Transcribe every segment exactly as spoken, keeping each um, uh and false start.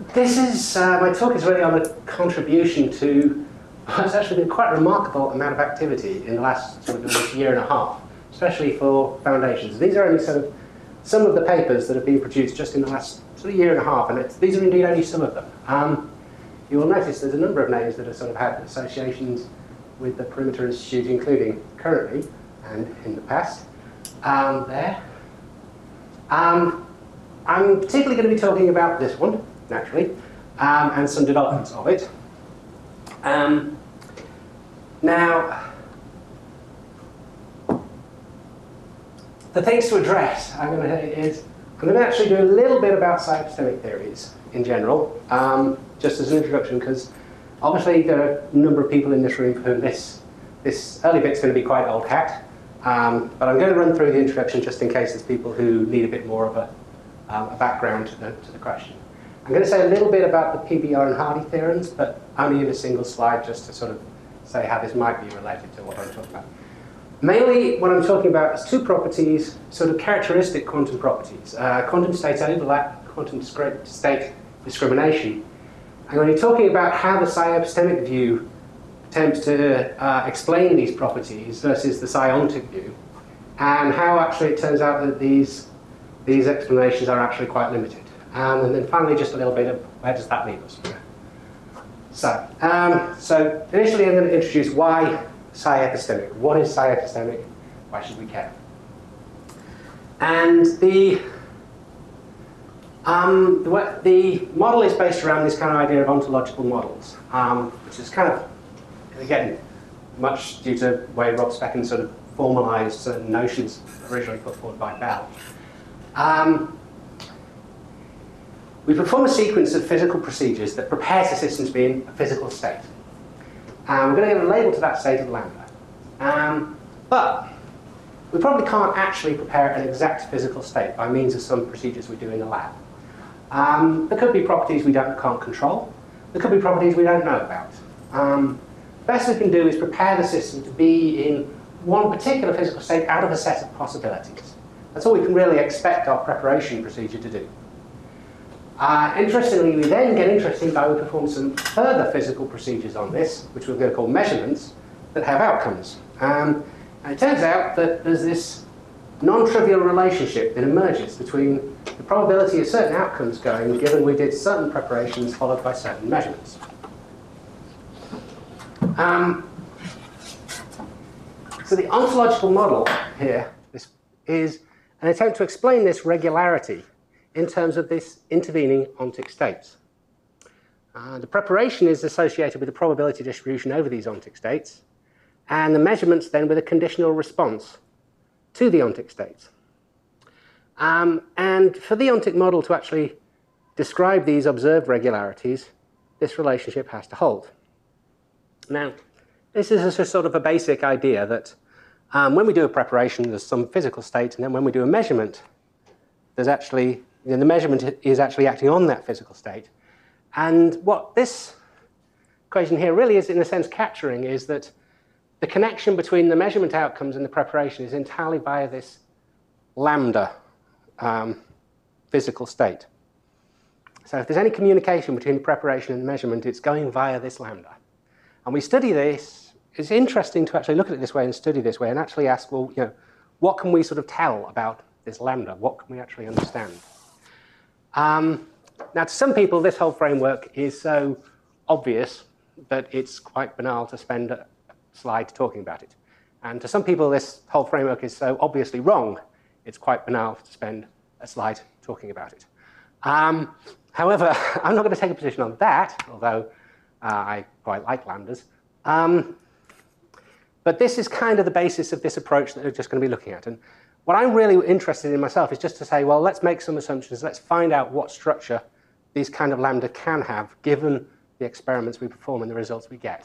this is, uh, my talk is really on a contribution to what's actually been quite a remarkable amount of activity in the last sort of year and a half, especially for foundations. These are only sort of some of the papers that have been produced just in the last sort of year and a half, and it's, these are indeed only some of them. Um, you will notice there's a number of names that have sort of had associations with the Perimeter Institute, including currently and in the past. Um, there. Um, I'm particularly going to be talking about this one, naturally, um, and some developments of it. Um, now, the things to address I'm going to is I'm going to actually do a little bit about psi-epistemic theories in general, um, just as an introduction, because obviously there are a number of people in this room for whom this this early bit's going to be quite old hat. Um, but I'm going to run through the introduction just in case there's people who need a bit more of a, um, a background to the, to the question. I'm going to say a little bit about the P B R and Hardy theorems, but only in a single slide, just to sort of say how this might be related to what I'm talking about. Mainly, what I'm talking about is two properties, sort of characteristic quantum properties. Uh, quantum state overlap, quantum state discrimination. I'm going to be talking about how the psi-epistemic view attempts to uh, explain these properties versus the psi-ontic view, and how actually it turns out that these, these explanations are actually quite limited. Um, and then finally, just a little bit of where does that leave us? So, um, so initially I'm going to introduce why psi-epistemic. What is psi-epistemic? Why should we care? And the, um, the, the model is based around this kind of idea of ontological models, um, which is kind of, again, much due to the way Rob Specken sort of formalized certain notions originally put forward by Bell. Um, we perform a sequence of physical procedures that prepares the system to be in a physical state. Um, we're going to give a label to that state of lambda. Um, but we probably can't actually prepare an exact physical state by means of some procedures we do in the lab. Um, there could be properties we don't, can't control. There could be properties we don't know about. Um, best we can do is prepare the system to be in one particular physical state out of a set of possibilities. That's all we can really expect our preparation procedure to do. Uh, interestingly, we then get interested by we perform some further physical procedures on this, which we're going to call measurements, that have outcomes. Um, and it turns out that there's this non-trivial relationship that emerges between the probability of certain outcomes going, given we did certain preparations followed by certain measurements. Um, so the ontological model here this is an attempt to explain this regularity in terms of this intervening ontic states. Uh, the preparation is associated with the probability distribution over these ontic states, and the measurements then with a conditional response to the ontic states. Um, and for the ontic model to actually describe these observed regularities, this relationship has to hold. Now, this is a sort of a basic idea that um, when we do a preparation, there's some physical state, and then when we do a measurement, there's actually, you know, the measurement is actually acting on that physical state. And what this equation here really is, in a sense, capturing is that the connection between the measurement outcomes and the preparation is entirely via this lambda um, physical state. So if there's any communication between the preparation and the measurement, it's going via this lambda. And we study this. It's interesting to actually look at it this way and study this way and actually ask, well, you know, what can we sort of tell about this lambda? What can we actually understand? Um, now, to some people, this whole framework is so obvious that it's quite banal to spend a slide talking about it. And to some people, this whole framework is so obviously wrong, it's quite banal to spend a slide talking about it. Um, however, I'm not going to take a position on that, although uh, I quite like lambdas. Um, but this is kind of the basis of this approach that we're just going to be looking at. And what I'm really interested in myself is just to say, well, let's make some assumptions. Let's find out what structure these kind of lambda can have, given the experiments we perform and the results we get.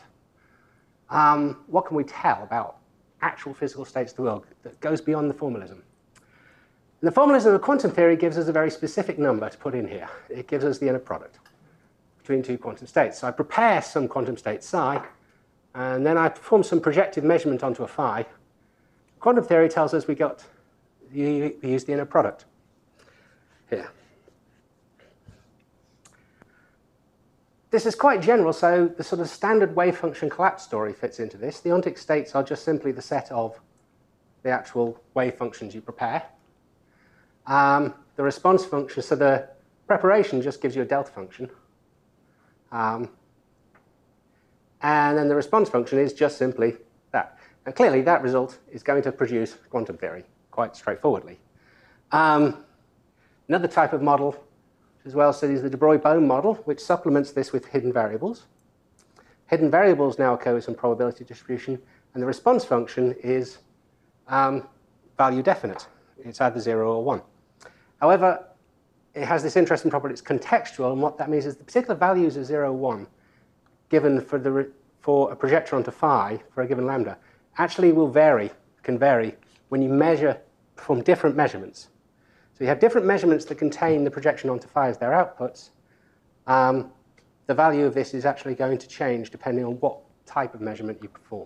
Um, what can we tell about actual physical states of the world that goes beyond the formalism? And the formalism of quantum theory gives us a very specific number to put in here. It gives us the inner product between two quantum states. So I prepare some quantum state psi, and then I perform some projective measurement onto a phi. Quantum theory tells us we got, we use the inner product here. this is quite general, so the sort of standard wave function collapse story fits into this. The ontic states are just simply the set of the actual wave functions you prepare. Um, the response function, so the preparation just gives you a delta function. Um, and then the response function is just simply that. And clearly that result is going to produce quantum theory quite straightforwardly. Um, another type of model as well studies the de Broglie-Bohm model, which supplements this with hidden variables. Hidden variables now occur with some probability distribution, and the response function is um, value definite. It's either zero or one. However, it has this interesting property, it's contextual, and what that means is the particular values of zero, one, given for, the, for a projector onto phi for a given lambda, actually will vary, can vary, when you measure from different measurements. So you have different measurements that contain the projection onto phi as their outputs. Um, the value of this is actually going to change depending on what type of measurement you perform.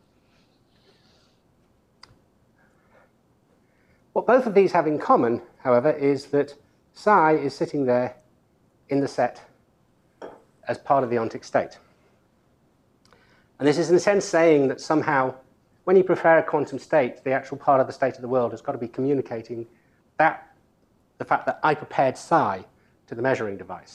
What both of these have in common, however, is that psi is sitting there in the set as part of the ontic state. And this is in a sense saying that somehow when you prepare a quantum state, the actual part of the state of the world has got to be communicating that the fact that I prepared psi to the measuring device.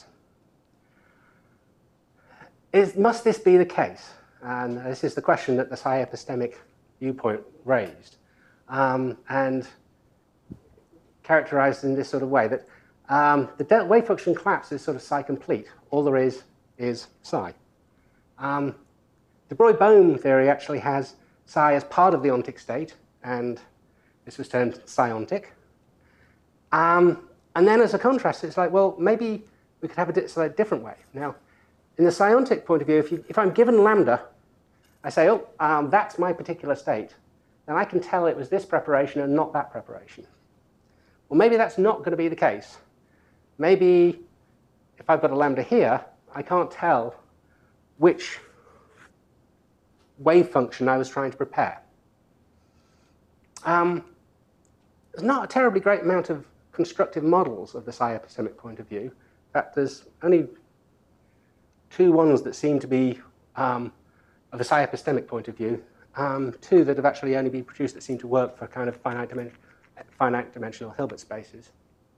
Is, must this be the case? And this is the question that the psi epistemic viewpoint raised, um, and characterized in this sort of way, that um, the wave function collapse is sort of psi complete. All there is is psi. Um, de Broglie-Bohm theory actually has psi as part of the ontic state, and this was termed psiontic. Um, and then as a contrast, it's like, well, maybe we could have a slightly different way. Now, in the psiontic point of view, if, you, if I'm given lambda, I say, oh, um, that's my particular state, then I can tell it was this preparation and not that preparation. Well, maybe that's not going to be the case. Maybe if I've got a lambda here, I can't tell which wave function I was trying to prepare. Um, there's not a terribly great amount of constructive models of the psi epistemic point of view. In fact, there's only two ones that seem to be um, of a psi epistemic point of view, um, two that have actually only been produced that seem to work for kind of finite, dimension, finite dimensional Hilbert spaces.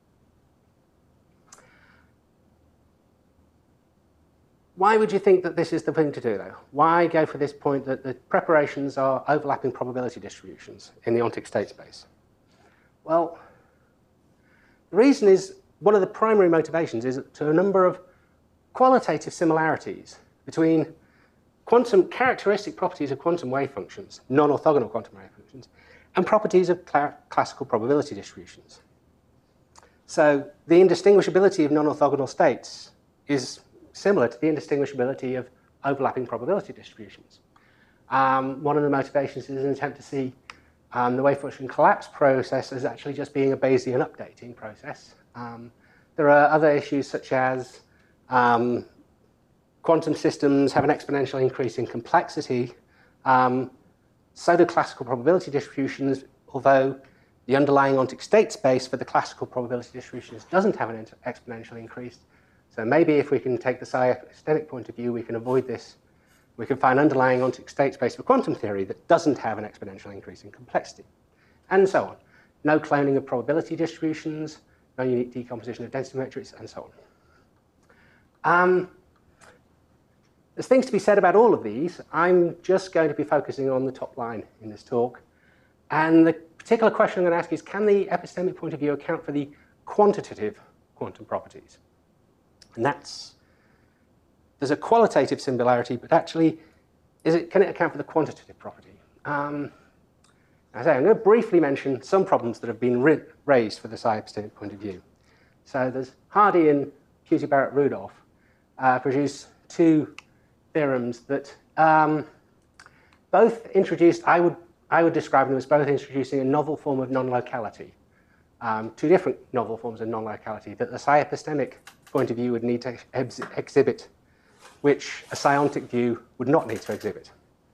Why would you think that this is the thing to do, though? Why go for this point that the preparations are overlapping probability distributions in the ontic state space? Well, the reason is, one of the primary motivations is to a number of qualitative similarities between quantum characteristic properties of quantum wave functions, non-orthogonal quantum wave functions, and properties of cl classical probability distributions. So the indistinguishability of non-orthogonal states is similar to the indistinguishability of overlapping probability distributions. Um, one of the motivations is an attempt to see um, the wave function collapse process as actually just being a Bayesian updating process. Um, there are other issues such as um, quantum systems have an exponential increase in complexity. Um, so do classical probability distributions, although the underlying ontic state space for the classical probability distributions doesn't have an exponential increase. So maybe if we can take the psi epistemic point of view, we can avoid this. We can find underlying ontic state space for quantum theory that doesn't have an exponential increase in complexity, and so on. No cloning of probability distributions, no unique decomposition of density matrix, and so on. Um, there's things to be said about all of these. I'm just going to be focusing on the top line in this talk. And the particular question I'm going to ask is, can the epistemic point of view account for the quantitative quantum properties? And that's, there's a qualitative similarity, but actually, is it, can it account for the quantitative property? Um, as I say, I'm going to briefly mention some problems that have been raised for the psi epistemic point of view. So there's Hardy and Pusey-Barrett-Rudolph uh, produce two theorems that um, both introduced, I would, I would describe them as both introducing a novel form of non-locality, um, two different novel forms of non-locality that the psi epistemic point of view would need to ex exhibit, which a psiontic view would not need to exhibit.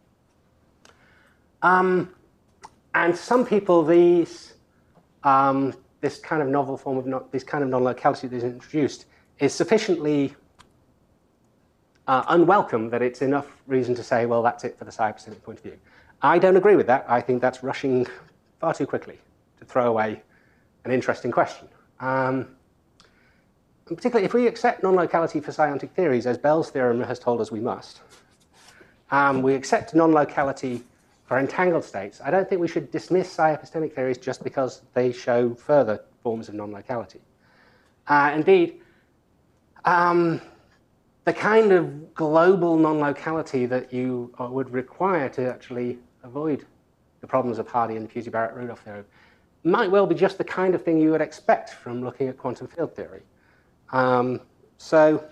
Um, and some people, these, um, this kind of novel form of, no, this kind of non-locality that is introduced is sufficiently uh, unwelcome that it's enough reason to say, well, that's it for the psi-epistemic point of view. I don't agree with that. I think that's rushing far too quickly to throw away an interesting question. Um, particularly if we accept non-locality for psi-ontic theories, as Bell's theorem has told us we must, um, we accept non-locality for entangled states. I don't think we should dismiss psi-epistemic theories just because they show further forms of non-locality. Uh, indeed, um, the kind of global non-locality that you would require to actually avoid the problems of Hardy and the Pusey-Barrett-Rudolph theorem might well be just the kind of thing you would expect from looking at quantum field theory. Um, so,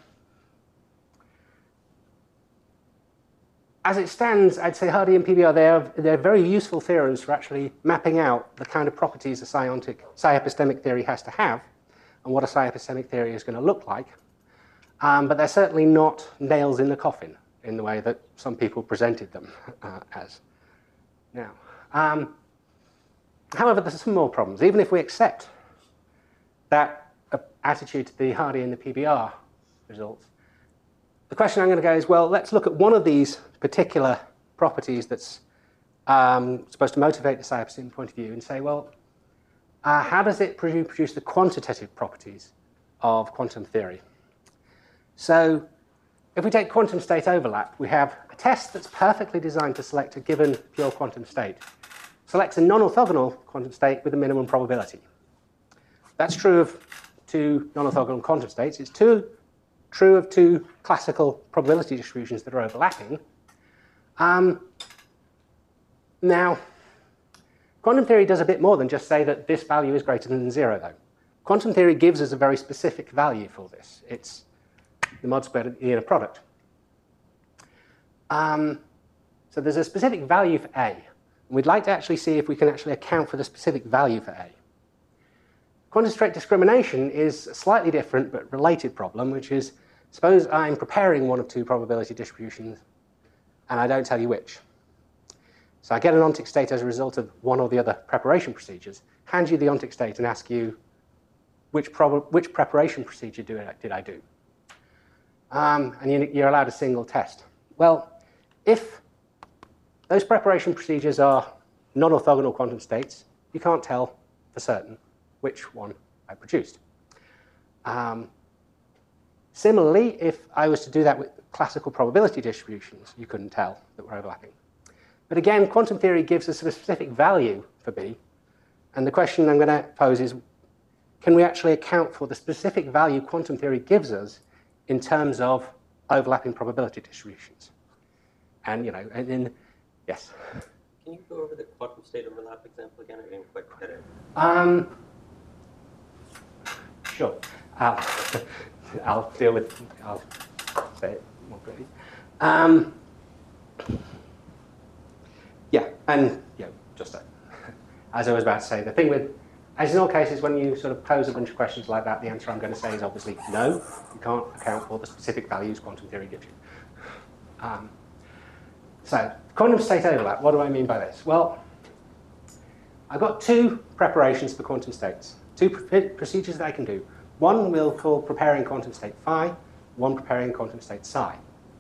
as it stands, I'd say Hardy and P B R, they're, they're very useful theorems for actually mapping out the kind of properties a psi-ontic, psi-epistemic theory has to have and what a psi-epistemic theory is going to look like. Um, but they're certainly not nails in the coffin in the way that some people presented them uh, as. Now, um, however, there's some more problems. Even if we accept that uh, attitude to the Hardy and the P B R results, the question I'm going to go is, well, let's look at one of these particular properties that's um, supposed to motivate the psi-epistemic point of view and say, well, uh, how does it produce the quantitative properties of quantum theory? So if we take quantum state overlap, we have a test that's perfectly designed to select a given pure quantum state. Selects a non-orthogonal quantum state with a minimum probability. That's true of two non-orthogonal quantum states. It's two, true of two classical probability distributions that are overlapping. Um, now, quantum theory does a bit more than just say that this value is greater than zero, though. Quantum theory gives us a very specific value for this. It's the mod squared of the inner product. Um, so there's a specific value for A. And we'd like to actually see if we can actually account for the specific value for A. Quantum state discrimination is a slightly different but related problem, which is, suppose I'm preparing one of two probability distributions and I don't tell you which. So I get an ontic state as a result of one or the other preparation procedures, hand you the ontic state and ask you which, which preparation procedure do I, did I do? Um, and you, you're allowed a single test. Well, if those preparation procedures are non-orthogonal quantum states, you can't tell for certain which one I produced. Um, similarly, if I was to do that with classical probability distributions, you couldn't tell that we're overlapping. But again, quantum theory gives us a specific value for B, and the question I'm going to pose is, can we actually account for the specific value quantum theory gives us in terms of overlapping probability distributions? And, you know, and in, yes? Can you go over the quantum state overlap example again? I didn't quite get it. Um, sure. I'll, I'll deal with, I'll say it more quickly. Um, yeah, and, yeah, just that. As I was about to say, the thing with, as in all cases, when you sort of pose a bunch of questions like that, the answer I'm going to say is obviously no. You can't account for the specific values quantum theory gives you. Um, so, quantum state overlap, what do I mean by this? Well, I've got two preparations for quantum states, two pr procedures that I can do. One we'll call preparing quantum state phi, one preparing quantum state psi.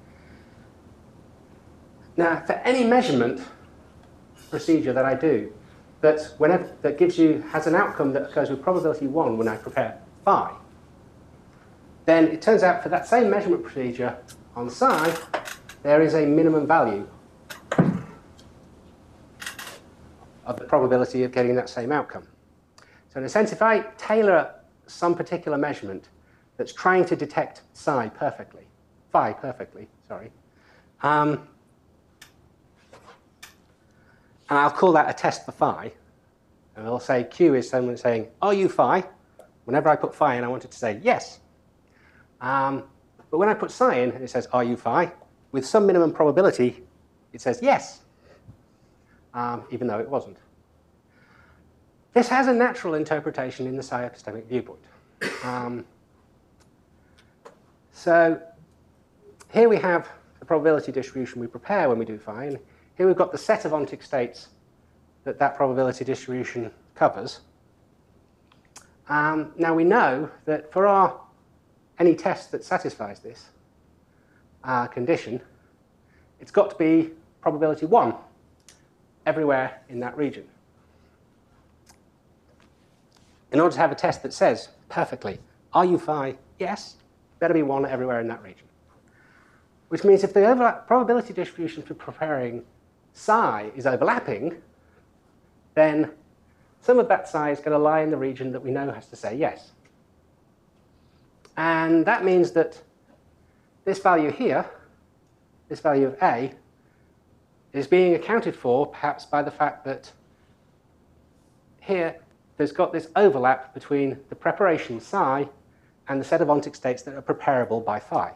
Now, for any measurement procedure that I do, that whenever that gives you has an outcome that occurs with probability one when I prepare phi, then it turns out for that same measurement procedure on psi, there is a minimum value of the probability of getting that same outcome. So in a sense, if I tailor some particular measurement that's trying to detect psi perfectly, phi perfectly, sorry, um, and I'll call that a test for phi. And I'll say Q is someone saying, are you phi? Whenever I put phi in, I want it to say yes. Um, but when I put psi in, and it says, are you phi? With some minimum probability, it says yes, um, even though it wasn't. This has a natural interpretation in the psi-epistemic viewpoint. Um, so here we have the probability distribution we prepare when we do phi. And here we've got the set of ontic states that that probability distribution covers. Um, now we know that for our any test that satisfies this, uh, condition, it's got to be probability one everywhere in that region. In order to have a test that says perfectly, are you phi? Yes, better be one everywhere in that region. Which means if the overlap probability distribution for preparing psi is overlapping, then some of that psi is going to lie in the region that we know has to say yes. And that means that this value here, this value of A, is being accounted for perhaps by the fact that here there's got this overlap between the preparation psi and the set of ontic states that are preparable by phi.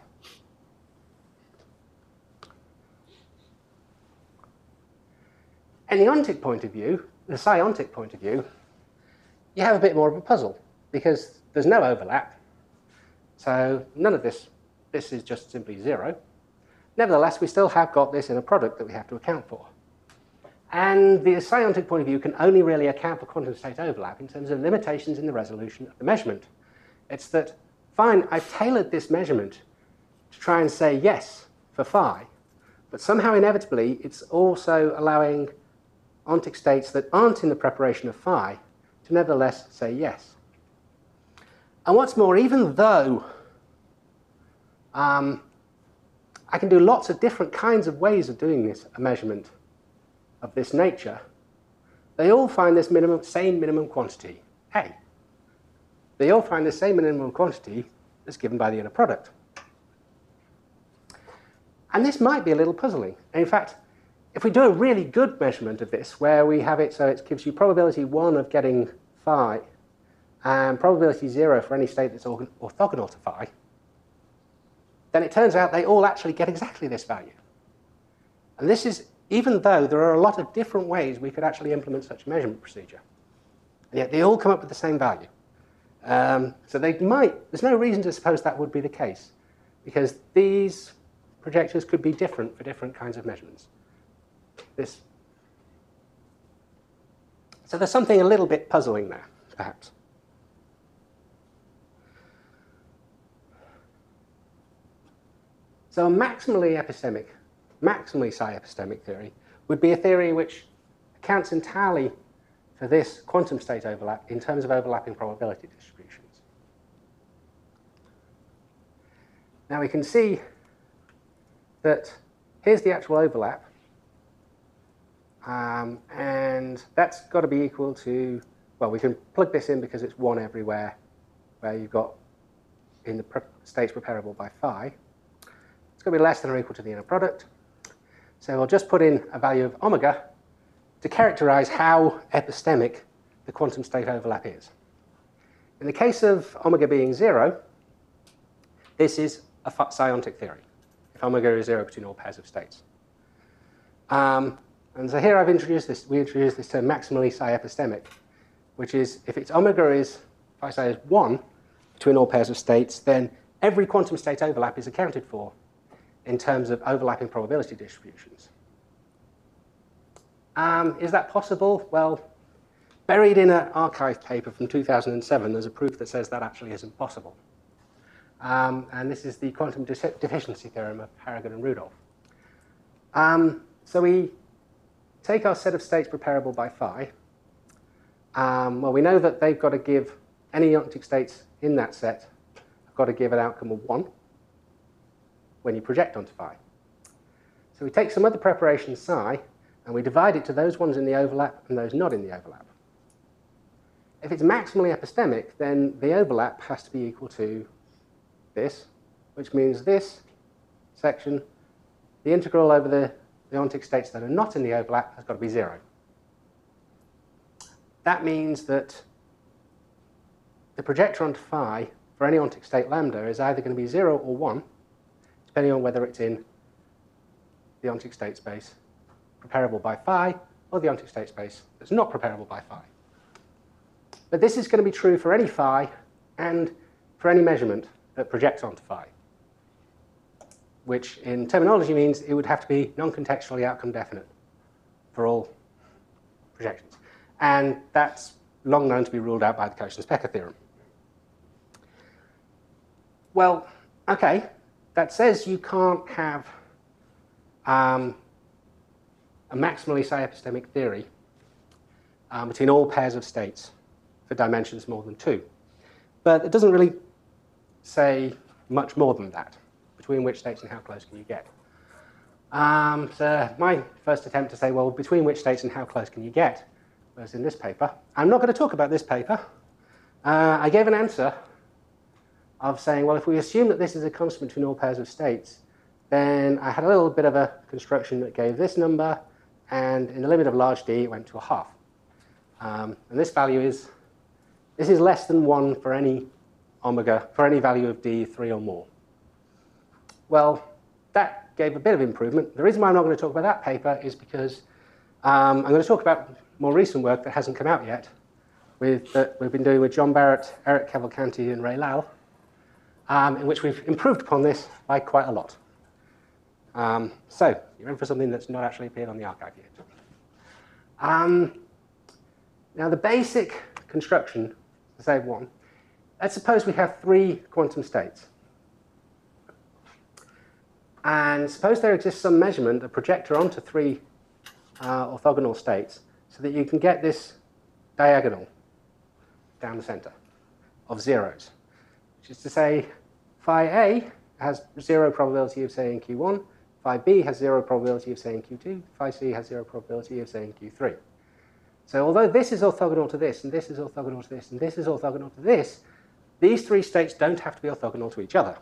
In the ontic point of view, the psi-ontic point of view, you have a bit more of a puzzle because there's no overlap. So none of this, this is just simply zero. Nevertheless, we still have got this in a product that we have to account for. And the psi-ontic point of view can only really account for quantum state overlap in terms of limitations in the resolution of the measurement. It's that, fine, I've tailored this measurement to try and say yes for phi, but somehow inevitably it's also allowing ontic states that aren't in the preparation of phi to nevertheless say yes. And what's more, even though um, I can do lots of different kinds of ways of doing this, a measurement of this nature, they all find this minimum, same minimum quantity, A. They all find the same minimum quantity as given by the inner product. And this might be a little puzzling. And in fact, if we do a really good measurement of this, where we have it so it gives you probability one of getting phi and probability zero for any state that's orthogonal to phi, then it turns out they all actually get exactly this value. And this is even though there are a lot of different ways we could actually implement such a measurement procedure. And yet they all come up with the same value. Um, so they might, there's no reason to suppose that would be the case, because these projectors could be different for different kinds of measurements. This. So there's something a little bit puzzling there, perhaps. So a maximally epistemic, maximally psi-epistemic theory would be a theory which accounts entirely for this quantum state overlap in terms of overlapping probability distributions. Now we can see that here's the actual overlap, um, and that's got to be equal to, well, we can plug this in because it's one everywhere where you've got in the pre states preparable by phi. It's going to be less than or equal to the inner product. So we'll just put in a value of omega to characterize how epistemic the quantum state overlap is. In the case of omega being zero, this is a psi-ontic theory, if omega is zero between all pairs of states. Um, and so here I've introduced this, we introduced this term maximally psi-epistemic, which is if its omega is, phi psi is one between all pairs of states, then every quantum state overlap is accounted for in terms of overlapping probability distributions. Um, is that possible? Well, buried in an archive paper from two thousand seven, there's a proof that says that actually isn't possible. Um, and this is the quantum de deficiency theorem of Harrigan and Rudolph. Um, so we take our set of states preparable by phi. Um, well, we know that they've got to give, any ontic states in that set have got to give an outcome of one when you project onto phi. So we take some other preparation psi, and we divide it to those ones in the overlap and those not in the overlap. If it's maximally epistemic, then the overlap has to be equal to this, which means this section, the integral over the, the ontic states that are not in the overlap has got to be zero. That means that the projector onto phi for any ontic state lambda is either going to be zero or one, depending on whether it's in the ontic state space preparable by phi or the ontic state space that's not preparable by phi. But this is going to be true for any phi and for any measurement that projects onto phi, which in terminology means it would have to be non-contextually outcome definite for all projections. And that's long known to be ruled out by the Cauchy-Specker theorem. Well, okay, that says you can't have um, a maximally psi-epistemic theory um, between all pairs of states for dimensions more than two. But it doesn't really say much more than that, between which states and how close can you get. Um, so my first attempt to say, well, between which states and how close can you get, was in this paper. I'm not going to talk about this paper. Uh, I gave an answer of saying, well, if we assume that this is a constant between all pairs of states, then I had a little bit of a construction that gave this number, and in the limit of large D, it went to a half. Um, and this value is, this is less than one for any omega, for any value of D, three or more. Well, that gave a bit of improvement. The reason why I'm not going to talk about that paper is because um, I'm going to talk about more recent work that hasn't come out yet, with, that we've been doing with John Barrett, Eric Cavalcanti, and Ray Lal, um, in which we've improved upon this by quite a lot. Um, so you're in for something that's not actually appeared on the archive yet. Um, now, the basic construction, to save one, let's suppose we have three quantum states. And suppose there exists some measurement, a projector onto three uh, orthogonal states, so that you can get this diagonal down the center of zeros, which is to say phi A has zero probability of saying Q one, phi B has zero probability of saying Q two, phi C has zero probability of saying Q three. So although this is orthogonal to this, and this is orthogonal to this, and this is orthogonal to this, these three states don't have to be orthogonal to each other.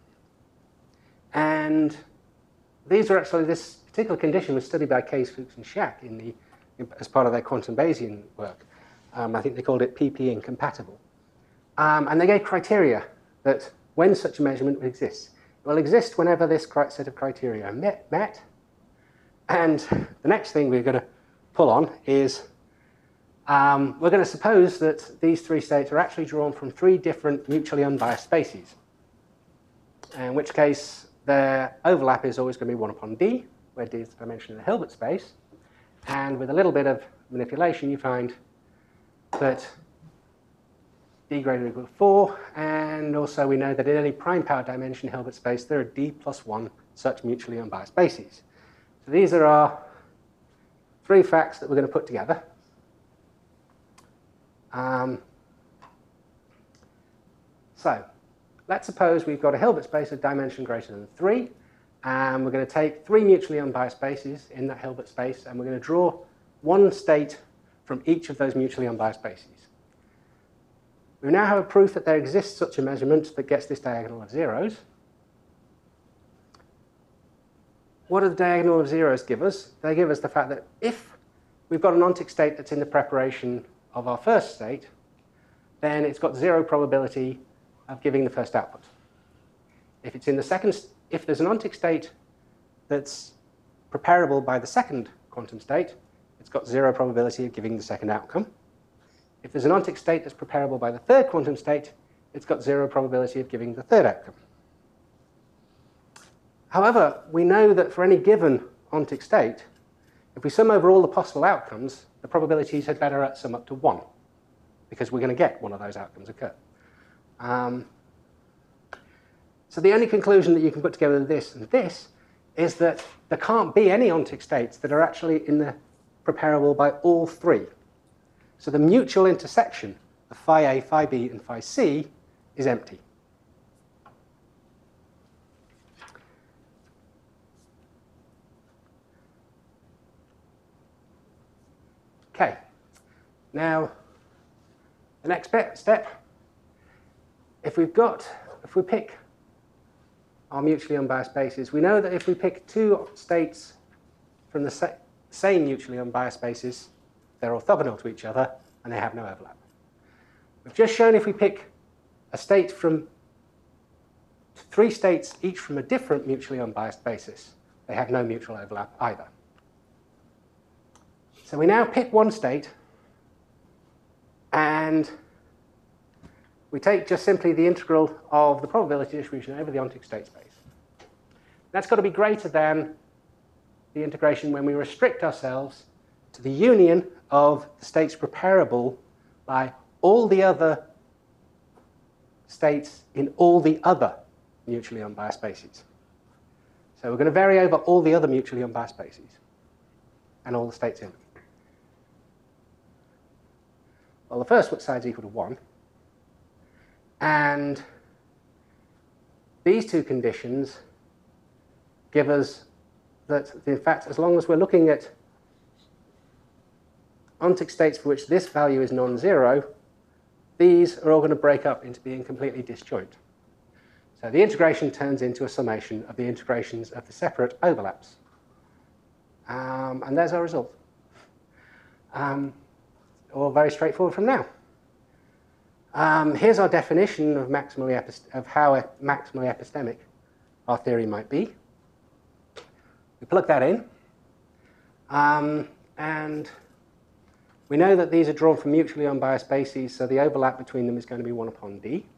And these are actually, this particular condition was studied by Case, Fuchs, and Schack in the, as part of their quantum Bayesian work. Um, I think they called it P P incompatible. Um, and they gave criteria that when such a measurement would exist. It will exist whenever this set of criteria are met, met. And the next thing we're going to pull on is um, we're going to suppose that these three states are actually drawn from three different mutually unbiased spaces, in which case their overlap is always going to be one upon D, where D is the dimension of the Hilbert space. And with a little bit of manipulation, you find that D greater than or equal to four, and also we know that in any prime power dimension Hilbert space, there are D plus one such mutually unbiased spaces. So these are our three facts that we're going to put together. Um, so let's suppose we've got a Hilbert space of dimension greater than three, and we're going to take three mutually unbiased spaces in that Hilbert space, and we're going to draw one state from each of those mutually unbiased spaces. We now have a proof that there exists such a measurement that gets this diagonal of zeros. What do the diagonal of zeros give us? They give us the fact that if we've got an ontic state that's in the preparation of our first state, then it's got zero probability of giving the first output. If it's in the second, if there's an ontic state that's preparable by the second quantum state, it's got zero probability of giving the second outcome. If there's an ontic state that's preparable by the third quantum state, it's got zero probability of giving the third outcome. However, we know that for any given ontic state, if we sum over all the possible outcomes, the probabilities had better sum up to one, because we're going to get one of those outcomes occur. Um, so the only conclusion that you can put together with this and this is that there can't be any ontic states that are actually in the preparable by all three. So the mutual intersection of phi A, phi B, and phi C is empty. Okay. Now, the next bit, step, if we've got, if we pick our mutually unbiased spaces, we know that if we pick two states from the sa same mutually unbiased spaces, they're orthogonal to each other and they have no overlap. We've just shown if we pick a state from three states, each from a different mutually unbiased basis, they have no mutual overlap either. So we now pick one state, and we take just simply the integral of the probability distribution over the ontic state space. That's got to be greater than the integration when we restrict ourselves to the union of the states preparable by all the other states in all the other mutually unbiased spaces. So we're going to vary over all the other mutually unbiased spaces and all the states in them. Well, the first side is equal to one. And these two conditions give us that, in fact, as long as we're looking at ontic states for which this value is non-zero, these are all going to break up into being completely disjoint. So the integration turns into a summation of the integrations of the separate overlaps. Um, and there's our result. Um, all very straightforward from now. Um, here's our definition of, maximally of how maximally epistemic our theory might be. We plug that in. Um, and we know that these are drawn from mutually unbiased bases, so the overlap between them is going to be one upon d.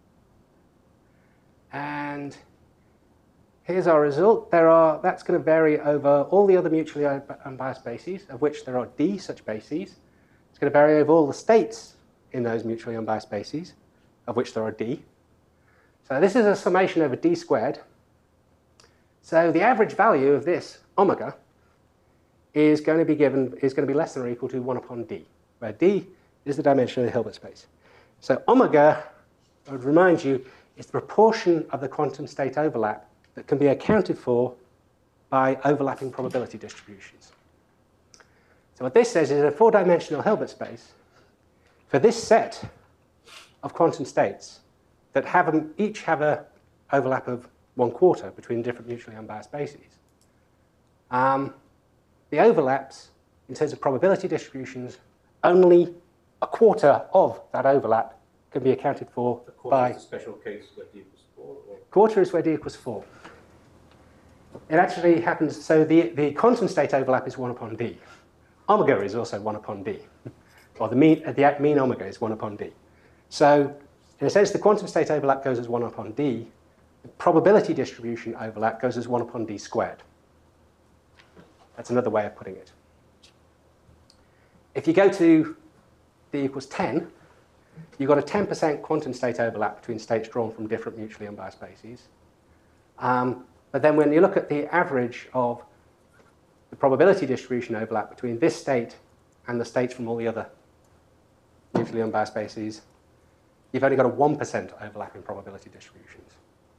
And here's our result. There are, that's going to vary over all the other mutually unbiased bases, of which there are d such bases. It's going to vary over all the states in those mutually unbiased bases, of which there are d. So this is a summation over d squared. So the average value of this omega is going to be given is going to be less than or equal to one upon d, where d is the dimension of the Hilbert space. So omega, I would remind you, is the proportion of the quantum state overlap that can be accounted for by overlapping probability distributions. So what this says is a four-dimensional Hilbert space, for this set of quantum states that have a, each have an overlap of one quarter between different mutually unbiased bases, um, the overlaps, in terms of probability distributions, only a quarter of that overlap can be accounted for a quarter by... is a special case where d equals four? Or? Quarter is where d equals four. It actually happens, so the, the quantum state overlap is one upon d. Omega is also one upon d. Or the mean, the mean omega is one upon d. So, in a sense, the quantum state overlap goes as one upon d. The probability distribution overlap goes as one upon d squared. That's another way of putting it. If you go to d equals ten, you've got a ten percent quantum state overlap between states drawn from different mutually unbiased bases. Um, but then when you look at the average of the probability distribution overlap between this state and the states from all the other mutually unbiased bases, you've only got a one percent overlap in probability distributions.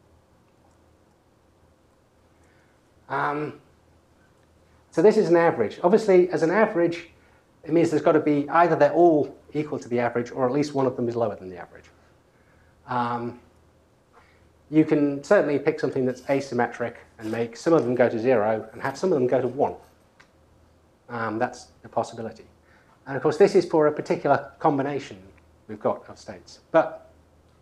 Um, so this is an average. Obviously, as an average, it means there's got to be either they're all equal to the average or at least one of them is lower than the average. Um, you can certainly pick something that's asymmetric and make some of them go to zero and have some of them go to one. Um, that's a possibility. And of course, this is for a particular combination we've got of states. But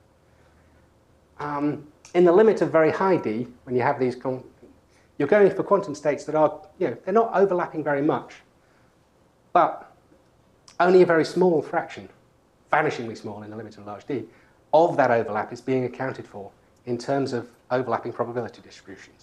um, in the limit of very high d, when you have these, you're going for quantum states that are, you know, they're not overlapping very much, but only a very small fraction, vanishingly small in the limit of large d, of that overlap is being accounted for in terms of overlapping probability distributions.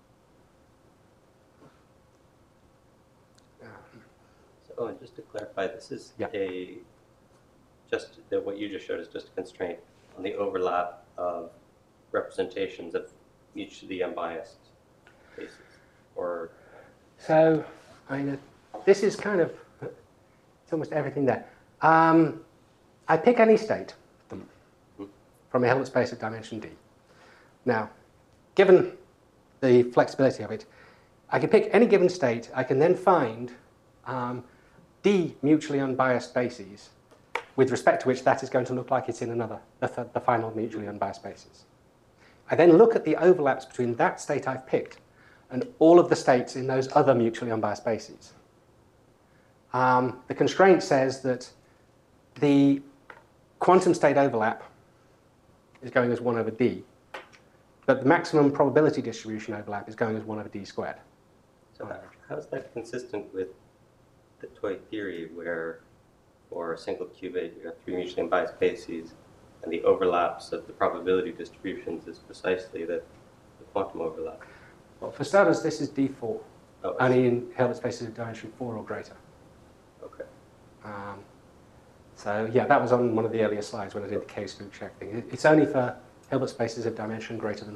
So, oh, and just to clarify, this is Yeah. a, just the, what you just showed is just a constraint on the overlap of representations of mutually unbiased bases, or? So, I mean, this is kind of, it's almost everything there. Um, I pick any state them, from a Hilbert space of dimension d. Now, given the flexibility of it, I can pick any given state. I can then find um, d mutually unbiased bases with respect to which that is going to look like it's in another, the, th the final mutually unbiased bases. I then look at the overlaps between that state I've picked and all of the states in those other mutually unbiased bases. Um, the constraint says that the quantum state overlap is going as one over d, but the maximum probability distribution overlap is going as one over d squared. So how, how is that consistent with the toy theory where for a single qubit you have three mutually unbiased bases and the overlaps of the probability distributions is precisely the, the quantum overlap? Well, for starters, this is d four, Oh, only in Hilbert spaces of dimension four or greater. okay. Um, so yeah, that was on one of the earlier slides when I did the K-Spook check thing. It's only for Hilbert spaces of dimension greater than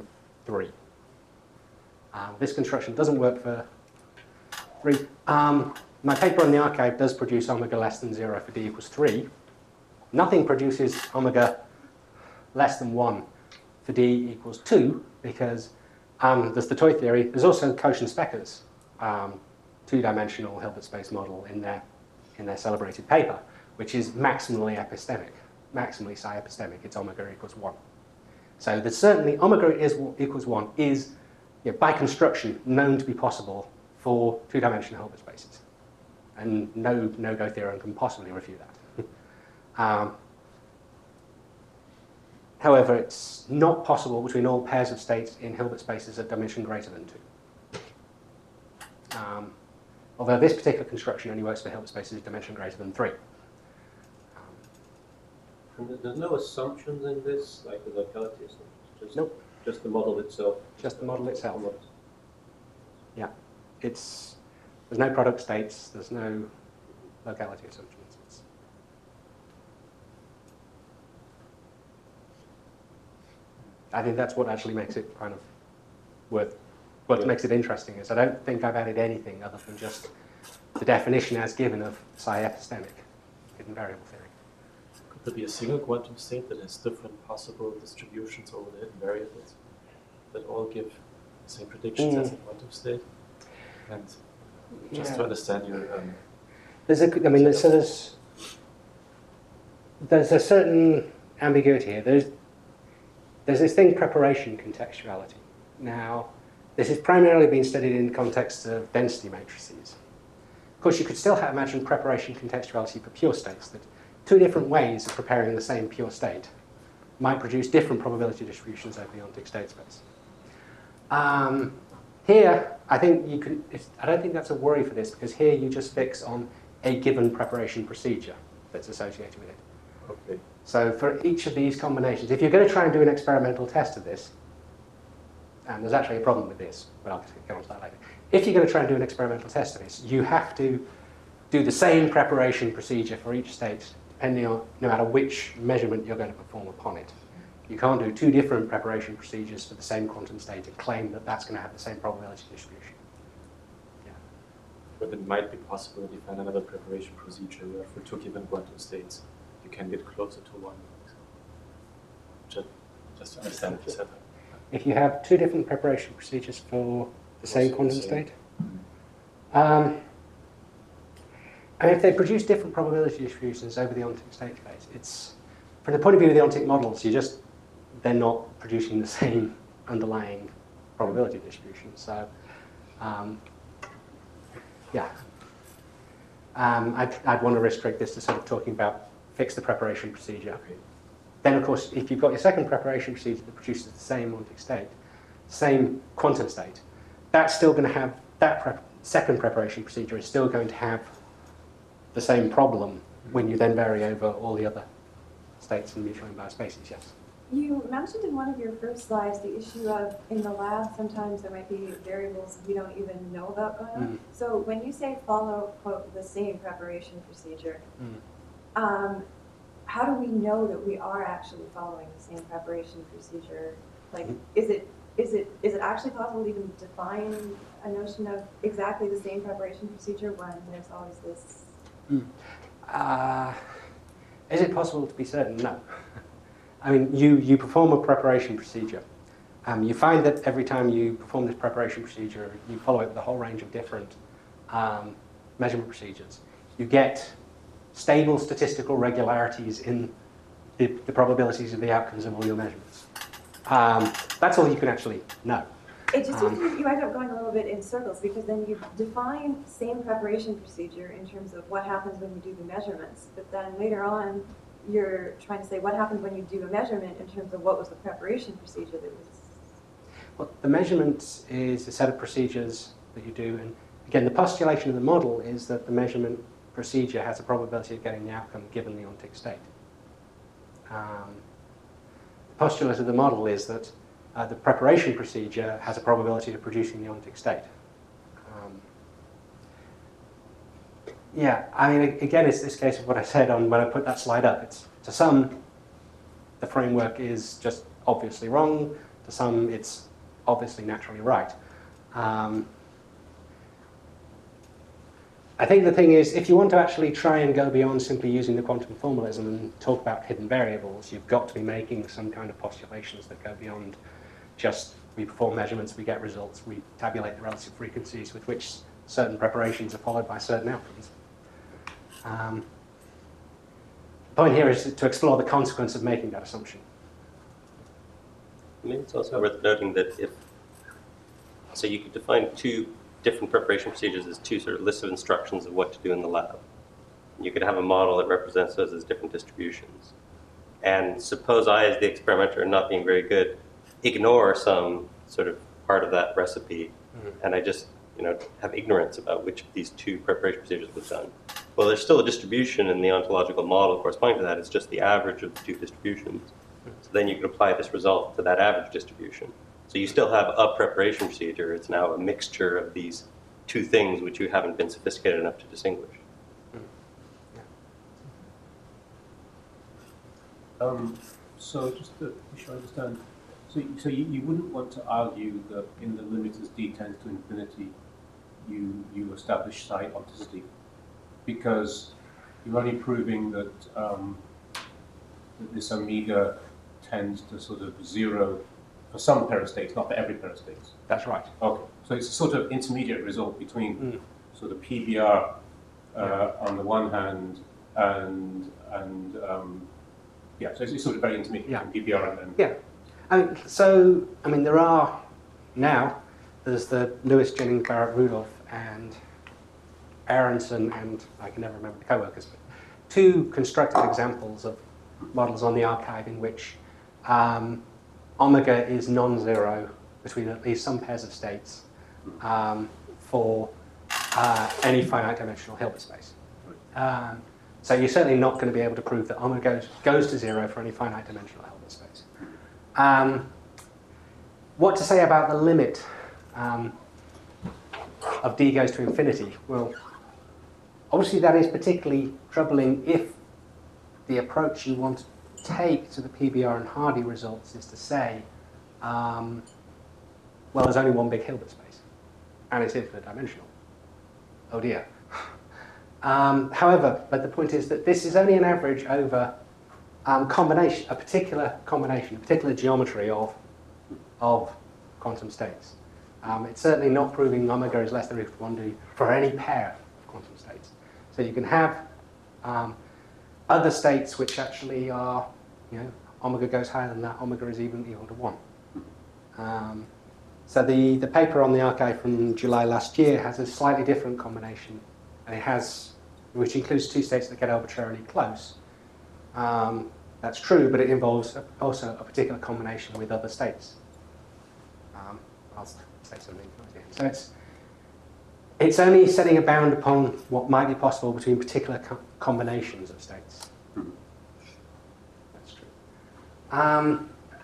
three. Um, this construction doesn't work for three. Um, my paper on the archive does produce omega less than zero for d equals three. Nothing produces omega less than one for d equals two, because um, there's the toy theory. There's also Kochen-Specker's um, two-dimensional Hilbert space model in their, in their celebrated paper, which is maximally epistemic, maximally psi-epistemic. It's omega equals one. So there's certainly omega is, equals one is, you know, by construction, known to be possible for two-dimensional Hilbert spaces. And no no-go theorem can possibly refute that. um, however, it's not possible between all pairs of states in Hilbert spaces of dimension greater than two. Um, although this particular construction only works for Hilbert spaces of dimension greater than three. And there's no assumptions in this, like the locality assumptions? Just, Nope. Just the model itself? Just the model itself. Yeah. It's, there's no product states, there's no locality assumptions. It's, I think that's what actually makes it kind of worth, what Yeah. makes it interesting is I don't think I've added anything other than just the definition as given of psi-epistemic hidden variable theory. Could there be a single quantum state that has different possible distributions over the hidden variables that all give the same predictions Mm. as a quantum state? And just Yeah. to understand your... Um, There's a, I mean, there's, so there's, there's a certain ambiguity here. There's, there's this thing, preparation contextuality. Now, this is primarily being studied in the context of density matrices. Of course, you could still have, imagine preparation contextuality for pure states, that two different ways of preparing the same pure state might produce different probability distributions over the ontic state space. Um, here, I think you can, it's, I don't think that's a worry for this, because here you just fix on a given preparation procedure that's associated with it. okay. So for each of these combinations, if you're going to try and do an experimental test of this, and there's actually a problem with this, but I'll get on to that later. If you're going to try and do an experimental test of this, you have to do the same preparation procedure for each state, depending on no matter which measurement you're going to perform upon it. You can't do two different preparation procedures for the same quantum state and claim that that's going to have the same probability distribution. Yeah. But it might be possible to define another preparation procedure where for two given quantum states you can get closer to one. Just, just to understand what you said. If you have two different preparation procedures for the same Also quantum the same. state, um, and if they produce different probability distributions over the ontic state space, it's, from the point of view of the ontic models, you just, they're not producing the same underlying probability distribution. So, um, yeah. Um, I'd, I'd want to restrict this to sort of talking about fix the preparation procedure. Okay. Then, of course, if you've got your second preparation procedure that produces the same ontic state, same quantum state, that's still going to have, that prep, second preparation procedure is still going to have the same problem when you then vary over all the other states in mutually unbiased spaces, yes. You mentioned in one of your first slides the issue of in the lab sometimes there might be variables we don't even know about going on. Mm. So when you say follow, quote, the same preparation procedure, Mm. um, how do we know that we are actually following the same preparation procedure? Like, Mm. is it is it is it actually possible to even define a notion of exactly the same preparation procedure when there's always this? Mm. Uh, is it possible to be certain? No. I mean, you, you perform a preparation procedure. Um, you find that every time you perform this preparation procedure, you follow it with a whole range of different um, measurement procedures. You get stable statistical regularities in the, the probabilities of the outcomes of all your measurements. Um, that's all you can actually know. It just seems Um, to me you end up going a little bit in circles because then you define same preparation procedure in terms of what happens when you do the measurements, but then later on you're trying to say what happens when you do a measurement in terms of what was the preparation procedure that was. Well, the measurement is a set of procedures that you do, and again, the postulation of the model is that the measurement procedure has a probability of getting the outcome given the ontic state. Um, the postulate of the model is that uh, the preparation procedure has a probability of producing the ontic state. Um, yeah, I mean, again, it's this case of what I said on when I put that slide up. It's to some, the framework is just obviously wrong. To some, it's obviously naturally right. Um, I think the thing is, if you want to actually try and go beyond simply using the quantum formalism and talk about hidden variables, you've got to be making some kind of postulations that go beyond just we perform measurements, we get results, we tabulate the relative frequencies with which certain preparations are followed by certain outcomes. Um, the point here is to explore the consequence of making that assumption. Maybe it's also worth noting that if, so you could define two different preparation procedures as two sort of lists of instructions of what to do in the lab. You could have a model that represents those as different distributions. And suppose I, as the experimenter, not being very good, ignore some sort of part of that recipe, mm-hmm. and I just, you know, have ignorance about which of these two preparation procedures was done. Well, there's still a distribution in the ontological model corresponding to that. It's just the average of the two distributions. Mm-hmm. So then you can apply this result to that average distribution. So you still have a preparation procedure. It's now a mixture of these two things which you haven't been sophisticated enough to distinguish. Um, so just to be sure I understand, so, so you, you wouldn't want to argue that in the limit as d tends to infinity, you, you establish psi onticity, because you're only proving that, um, that this omega tends to sort of zero for some pair of states, not for every pair of states. That's right. Okay, so it's a sort of intermediate result between mm. sort of P B R uh, yeah. on the one hand and and um, yeah, so it's, it's sort of very intermediate yeah. between P B R and then yeah. I mean, so I mean, there are now there's the Lewis, Jennings, Barrett, Rudolph, and Aronson, and I can never remember the co-workers, but two constructed examples of models on the archive in which um, omega is non-zero between at least some pairs of states um, for uh, any finite dimensional Hilbert space. Um, so you're certainly not going to be able to prove that omega goes, goes to zero for any finite dimensional Hilbert space. Um, what to say about the limit um, of d goes to infinity? Well, obviously that is particularly troubling if the approach you want to take to the P B R and Hardy results is to say, um, well, there's only one big Hilbert space, and it's infinite dimensional. Oh dear. Um, however, but the point is that this is only an average over um, combination, a particular combination, a particular geometry of, of quantum states. Um, it's certainly not proving omega is less than or equal to one d for any pair of quantum states. So you can have um, other states which actually are, you know, omega goes higher than that, omega is even equal to one. Um, so the, the paper on the archive from July last year has a slightly different combination, and it has, which includes two states that get arbitrarily close. Um, that's true, but it involves a, also a particular combination with other states. Um, I'll say something. So it's, it's only setting a bound upon what might be possible between particular co combinations of states. Mm-hmm. That's true. Um,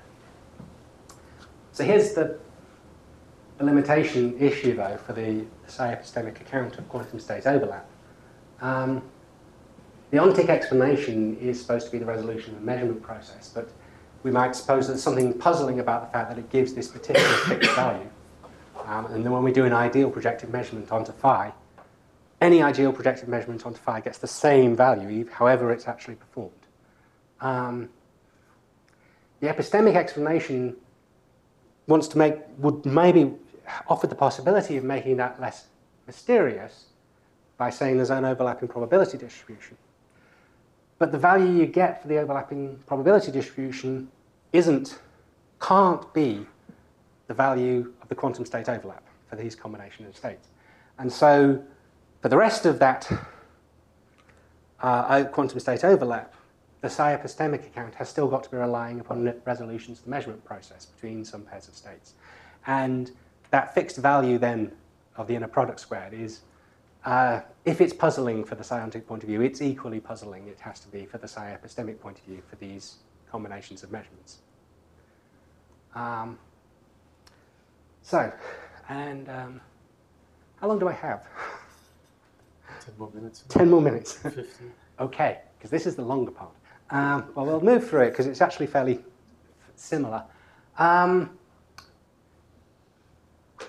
so here's the, the limitation issue, though, for the psi-epistemic account of quantum state overlap. Um, the ontic explanation is supposed to be the resolution of the measurement process, but we might suppose there's something puzzling about the fact that it gives this particular fixed value. Um, and then when we do an ideal projective measurement onto phi, any ideal projective measurement onto phi gets the same value, however it's actually performed. Um, the epistemic explanation wants to make, would maybe offer the possibility of making that less mysterious by saying there's an overlapping probability distribution. But the value you get for the overlapping probability distribution isn't, can't be the value of the quantum state overlap for these combination of states. And so for the rest of that uh, quantum state overlap, the psi-epistemic account has still got to be relying upon resolutions of the measurement process between some pairs of states. And that fixed value then of the inner product squared is, uh, if it's puzzling for the psi-ontic point of view, it's equally puzzling it has to be for the psi-epistemic point of view for these combinations of measurements. Um, So, and um, how long do I have? Ten more minutes. Ten more minutes. Fifteen. Okay, because this is the longer part. Um, well, we'll move through it because it's actually fairly similar. Um,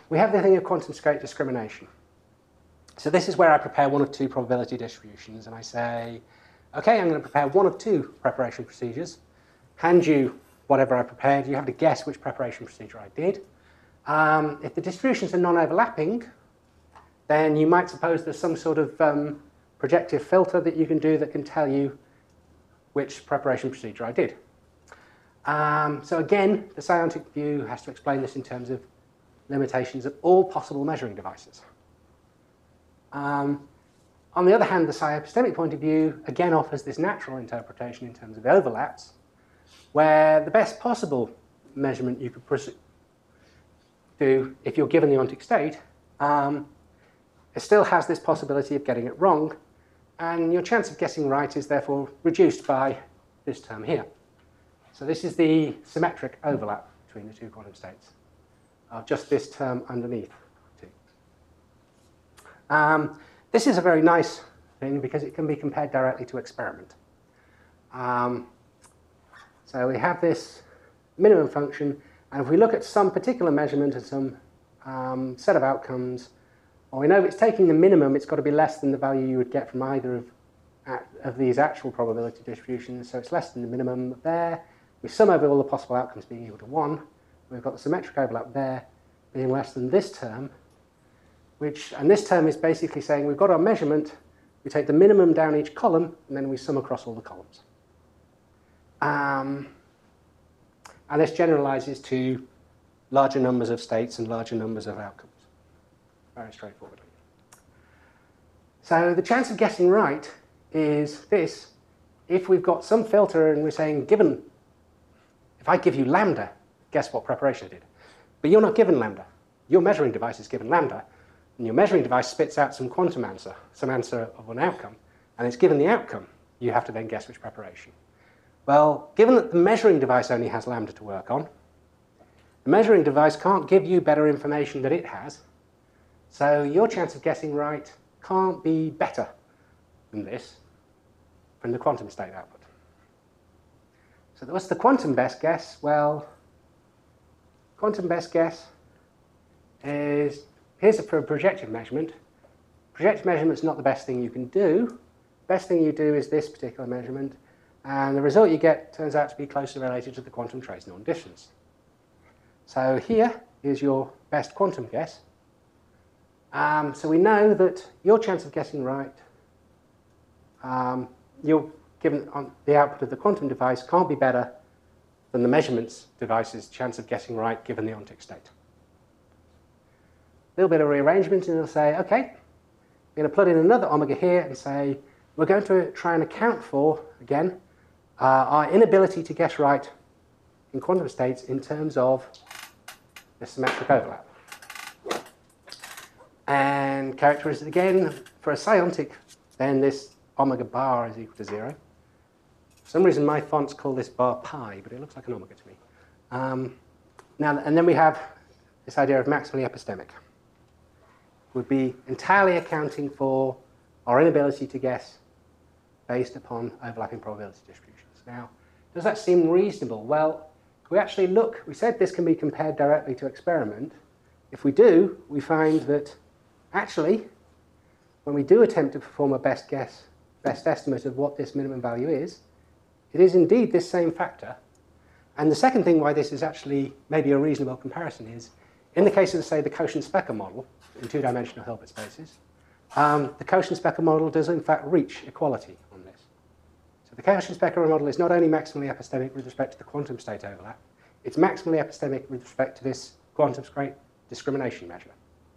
we have the thing of quantum state discrimination. So this is where I prepare one of two probability distributions, and I say, okay, I'm going to prepare one of two preparation procedures, hand you whatever I prepared. You have to guess which preparation procedure I did. Um, if the distributions are non-overlapping, then you might suppose there's some sort of um, projective filter that you can do that can tell you which preparation procedure I did. Um, so again, the scientific view has to explain this in terms of limitations of all possible measuring devices. Um, on the other hand, the psi-epistemic point of view again offers this natural interpretation in terms of overlaps, where the best possible measurement you could do if you're given the ontic state, um, it still has this possibility of getting it wrong, and your chance of guessing right is therefore reduced by this term here. So this is the symmetric overlap between the two quantum states of just this term underneath. Um, this is a very nice thing because it can be compared directly to experiment. Um, so we have this minimum function, and if we look at some particular measurement and some um, set of outcomes, well, we know if it's taking the minimum, it's got to be less than the value you would get from either of, of these actual probability distributions, so it's less than the minimum there. We sum over all the possible outcomes being equal to one. We've got the symmetric overlap there being less than this term, which, and this term is basically saying we've got our measurement, we take the minimum down each column, and then we sum across all the columns. Um, and this generalizes to larger numbers of states and larger numbers of outcomes. Very straightforwardly. So the chance of guessing right is this. If we've got some filter and we're saying, given, if I give you lambda, guess what preparation I did. But you're not given lambda. Your measuring device is given lambda. And your measuring device spits out some quantum answer, some answer of an outcome, and it's given the outcome, you have to then guess which preparation. Well, given that the measuring device only has lambda to work on, the measuring device can't give you better information than it has, so your chance of guessing right can't be better than this from the quantum state output. So what's the quantum best guess? Well, quantum best guess is, here's a projective measurement. Projective measurement's not the best thing you can do. Best thing you do is this particular measurement, and the result you get turns out to be closely related to the quantum trace norm distance. So here is your best quantum guess. Um, so we know that your chance of guessing right, um, you're given on the output of the quantum device, can't be better than the measurements device's chance of guessing right given the ontic state. A little bit of rearrangement, and it'll say, okay, we're going to put in another omega here and say, we're going to try and account for, again, uh, our inability to guess right in quantum states in terms of the symmetric overlap. And characteristic again, for a psiontic, then this omega bar is equal to zero. For some reason, my fonts call this bar pi, but it looks like an omega to me. Um, now, and then we have this idea of maximally epistemic. Would be entirely accounting for our inability to guess based upon overlapping probability distributions. Now, does that seem reasonable? Well, if we actually look, we said this can be compared directly to experiment. If we do, we find that actually, when we do attempt to perform a best guess, best estimate of what this minimum value is, it is indeed this same factor. And the second thing why this is actually maybe a reasonable comparison is, in the case of, say, the Cauchy-Specker model in two-dimensional Hilbert spaces, um, the Cauchy-Specker model does in fact reach equality on this. So the Cauchy-Specker model is not only maximally epistemic with respect to the quantum state overlap, it's maximally epistemic with respect to this quantum state discrimination measure.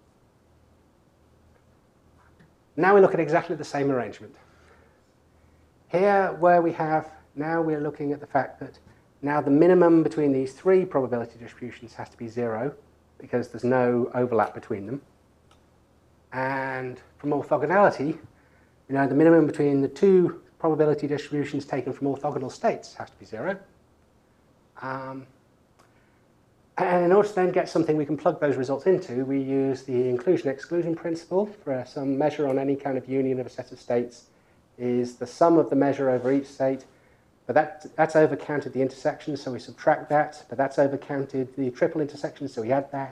Now we look at exactly the same arrangement. Here, where we have, now we're looking at the fact that now the minimum between these three probability distributions has to be zero, because there's no overlap between them. And from orthogonality, you know, the minimum between the two probability distributions taken from orthogonal states has to be zero. Um, and in order to then get something we can plug those results into, we use the inclusion-exclusion principle for some measure on any kind of union of a set of states is the sum of the measure over each state. But that, that's overcounted the intersection, so we subtract that. But that's overcounted the triple intersection, so we add that.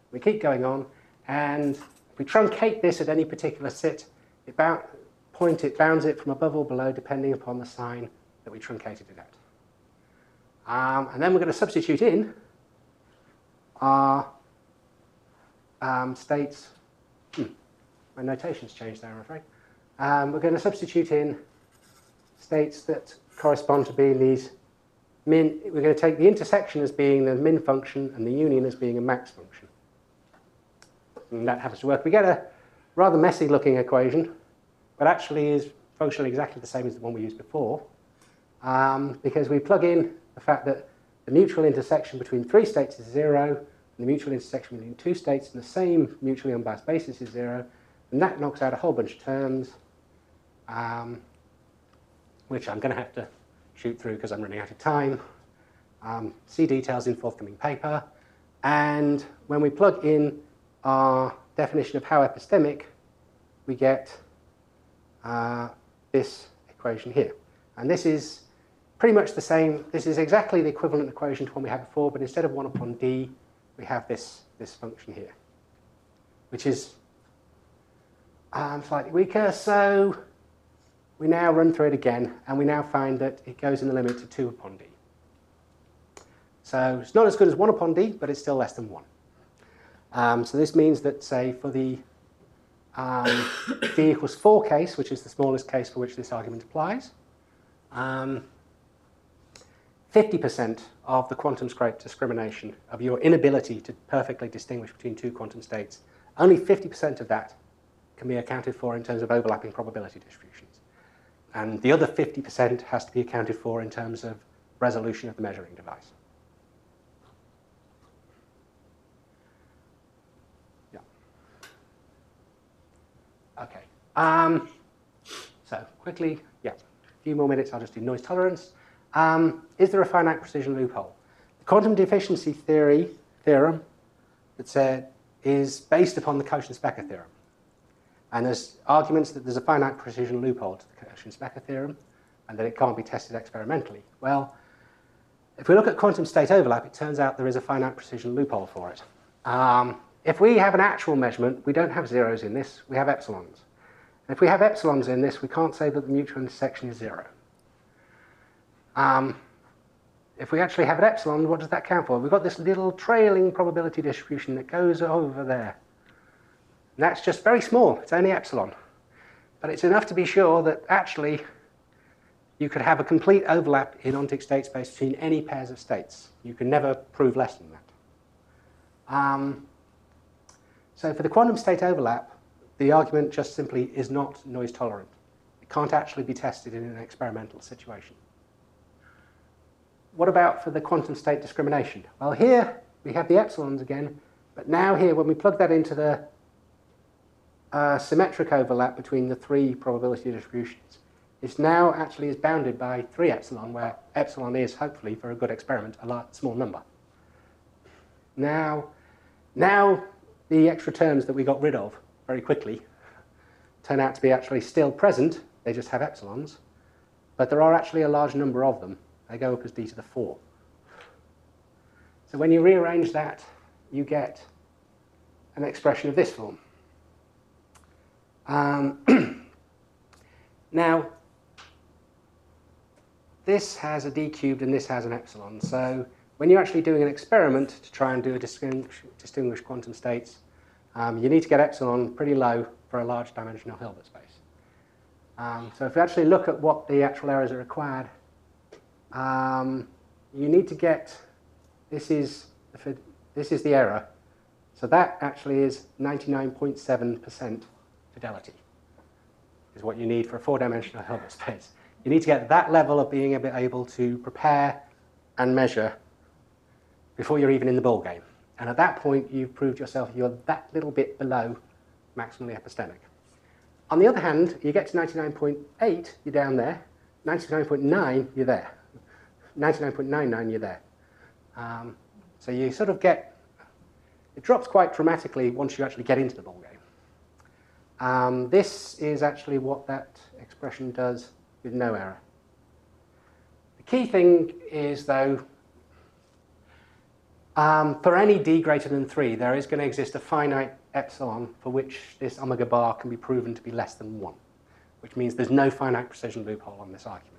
We keep going on, and if we truncate this at any particular sit, it bound, point it bounds it from above or below, depending upon the sign that we truncated it at. Um, and then we're going to substitute in our um, states. Hmm, my notation's changed there, I'm afraid. Um, we're going to substitute in states that correspond to being these min. We're going to take the intersection as being the min function and the union as being a max function. And that happens to work. We get a rather messy looking equation, but actually is functionally exactly the same as the one we used before, um, because we plug in the fact that the mutual intersection between three states is zero, and the mutual intersection between two states in the same mutually unbiased basis is zero, and that knocks out a whole bunch of terms, um, which I'm going to have to shoot through because I'm running out of time. Um, see details in forthcoming paper. And when we plug in our definition of how epistemic, we get uh, this equation here. And this is pretty much the same. This is exactly the equivalent equation to one we had before, but instead of one upon d, we have this, this function here, which is um, slightly weaker. So we now run through it again, and we now find that it goes in the limit to two upon d. So it's not as good as one upon d, but it's still less than one. Um, so this means that, say, for the um, d equals four case, which is the smallest case for which this argument applies, um, fifty percent of the quantum scrape discrimination of your inability to perfectly distinguish between two quantum states, only fifty percent of that can be accounted for in terms of overlapping probability distributions. And the other fifty percent has to be accounted for in terms of resolution of the measuring device. Yeah. Okay. Um, so quickly, yeah, a few more minutes, I'll just do noise tolerance. Um, is there a finite precision loophole? The quantum deficiency theory theorem that said is based upon the Cauchy-Specker theorem. And there's arguments that there's a finite precision loophole to the Cauchy-Specker theorem and that it can't be tested experimentally. Well, if we look at quantum state overlap, it turns out there is a finite precision loophole for it. Um, if we have an actual measurement, we don't have zeros in this, we have epsilons. And if we have epsilons in this, we can't say that the mutual intersection is zero. Um, if we actually have an epsilon, what does that count for? We've got this little trailing probability distribution that goes over there. And that's just very small, it's only epsilon. But it's enough to be sure that actually you could have a complete overlap in ontic state space between any pairs of states. You can never prove less than that. Um, so for the quantum state overlap, the argument just simply is not noise tolerant. It can't actually be tested in an experimental situation. What about for the quantum state discrimination? Well, here we have the epsilons again, but now here, when we plug that into the uh, symmetric overlap between the three probability distributions, it's now actually is bounded by three epsilon, where epsilon is, hopefully, for a good experiment, a large, small number. Now, now the extra terms that we got rid of very quickly turn out to be actually still present. They just have epsilons, but there are actually a large number of them. They go up as d to the four. So when you rearrange that, you get an expression of this form. Um, now, this has a d cubed and this has an epsilon. So when you're actually doing an experiment to try and do a distinguish, distinguish quantum states, um, you need to get epsilon pretty low for a large dimensional Hilbert space. Um, so if we actually look at what the actual errors are required, Um, you need to get, this is, this is the error. So that actually is ninety-nine point seven percent fidelity, is what you need for a four-dimensional Hilbert space. You need to get that level of being able to prepare and measure before you're even in the ball game. And at that point, you've proved yourself you're that little bit below maximally epistemic. On the other hand, you get to ninety-nine point eight, you're down there. ninety-nine point nine, you're there. ninety-nine point nine nine, you're there. Um, so you sort of get, it drops quite dramatically once you actually get into the ball game. Um, this is actually what that expression does with no error. The key thing is, though, Um, for any d greater than three, there is going to exist a finite epsilon for which this omega bar can be proven to be less than one, which means there's no finite precision loophole on this argument.